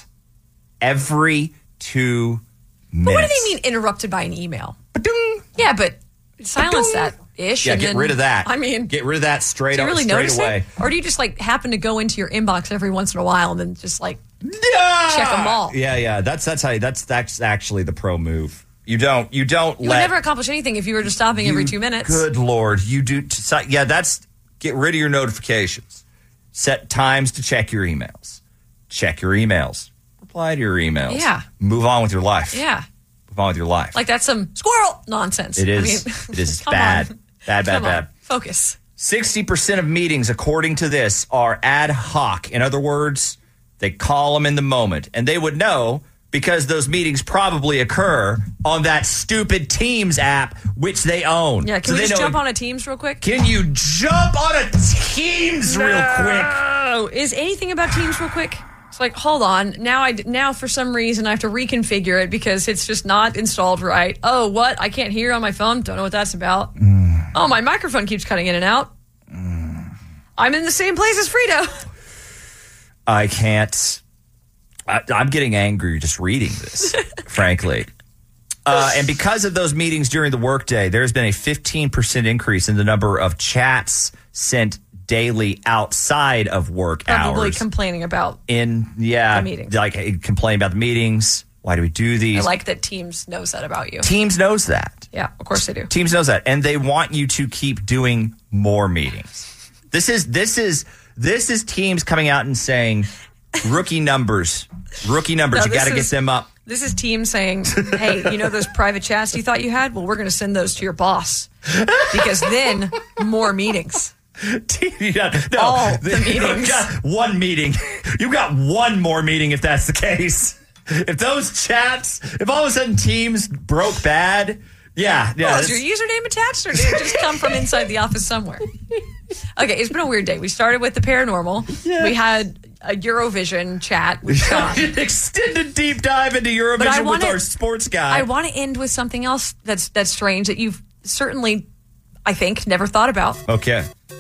Every two minutes. But what do they mean interrupted by an email? Yeah, but silence that ish. Yeah, and get then- rid of that. I mean, get rid of that straight do you up, really straight notice away. it, or do you just like happen to go into your inbox every once in a while and then just like Yeah! check them all? Yeah, yeah. That's that's how that's that's actually the pro move. You don't you don't You let would never accomplish anything if you were just stopping every you- two minutes. Good Lord, you do. T- si- yeah, that's get rid of your notifications. Set times to check your emails. Check your emails. Reply to your emails. Yeah. Move on with your life. Yeah, Move on with your life. like that's some squirrel nonsense. it is. I mean, it is come bad. on. Bad. Bad. Come on. Bad. Focus. sixty percent of meetings, according to this, are ad hoc. In other words, they call them in the moment. And they would know because those meetings probably occur on that stupid Teams app, which they own. Yeah, can So we they just know- jump on a Teams real quick? Can you jump on a Teams real quick? Oh, is anything about Teams real quick? It's like, hold on. Now I now for some reason I have to reconfigure it because it's just not installed right. Oh, what? I can't hear on my phone. Don't know what that's about. Mm. Oh, my microphone keeps cutting in and out. I'm in the same place as Frito. I can't. I, I'm getting angry just reading this, frankly. Uh, and because of those meetings during the workday, there's been a fifteen percent increase in the number of chats sent daily outside of work Probably hours. complaining about. in yeah, the meetings. like hey, complain about the meetings. Why do we do I these? like that Teams knows that about you. Teams knows that. Yeah, of course they do. Teams knows that, and they want you to keep doing more meetings. This is this is this is Teams coming out and saying, rookie numbers, rookie numbers. No, you got to this get is- them up. This is Teams saying, hey, you know those private chats you thought you had? Well, we're going to send those to your boss because then more meetings. Yeah, no, All the you've meetings. got one meeting. You've got one more meeting if that's the case. If those chats, if all of a sudden Teams broke bad, yeah, yeah. Well, is this- your username attached or did it just come from inside the office somewhere? Okay, it's been a weird day. We started with the paranormal. Yeah. We had a Eurovision chat with Sean. An extended deep dive into But I Eurovision with wanna- our sports guy. I want to end with something else that's that's strange that you've certainly, I think, never thought about. okay.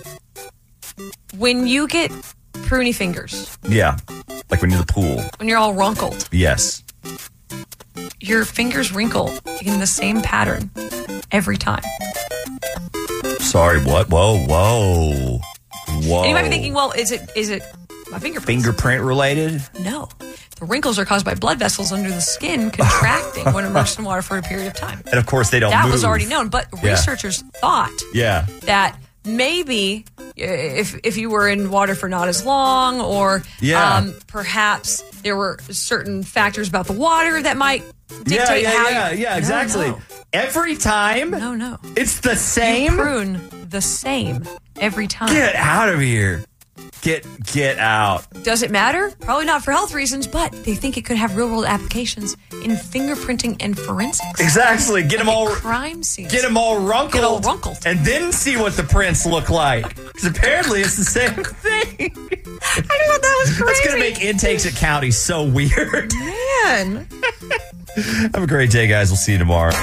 When you get pruny fingers, Yeah. Like when you're in the pool. when you're all runkled, Yes. your fingers wrinkle in the same pattern every time. Sorry, what? Whoa, whoa, whoa. And you might be thinking, well, is it is it my fingerprints? Fingerprint related? No. The wrinkles are caused by blood vessels under the skin contracting when immersed in water for a period of time. And of course, they don't That move. was already known, but Yeah. researchers thought Yeah. that maybe if if you were in water for not as long, or Yeah. um, perhaps there were certain factors about the water that might dictate yeah, yeah, how yeah, you, yeah, No, exactly. no. Every time? No, no. It's the same? You prune the same every time. Get out of here. Get get out. Does it matter? Probably not for health reasons, but they think it could have real world applications in fingerprinting and forensics. Exactly. Get them all crime scenes. Get them all runkled. Get all runkled. And then see what the prints look like. Because apparently it's the same thing. I thought that was crazy. That's going to make intakes at counties so weird. Man. Have a great day, guys. We'll see you tomorrow.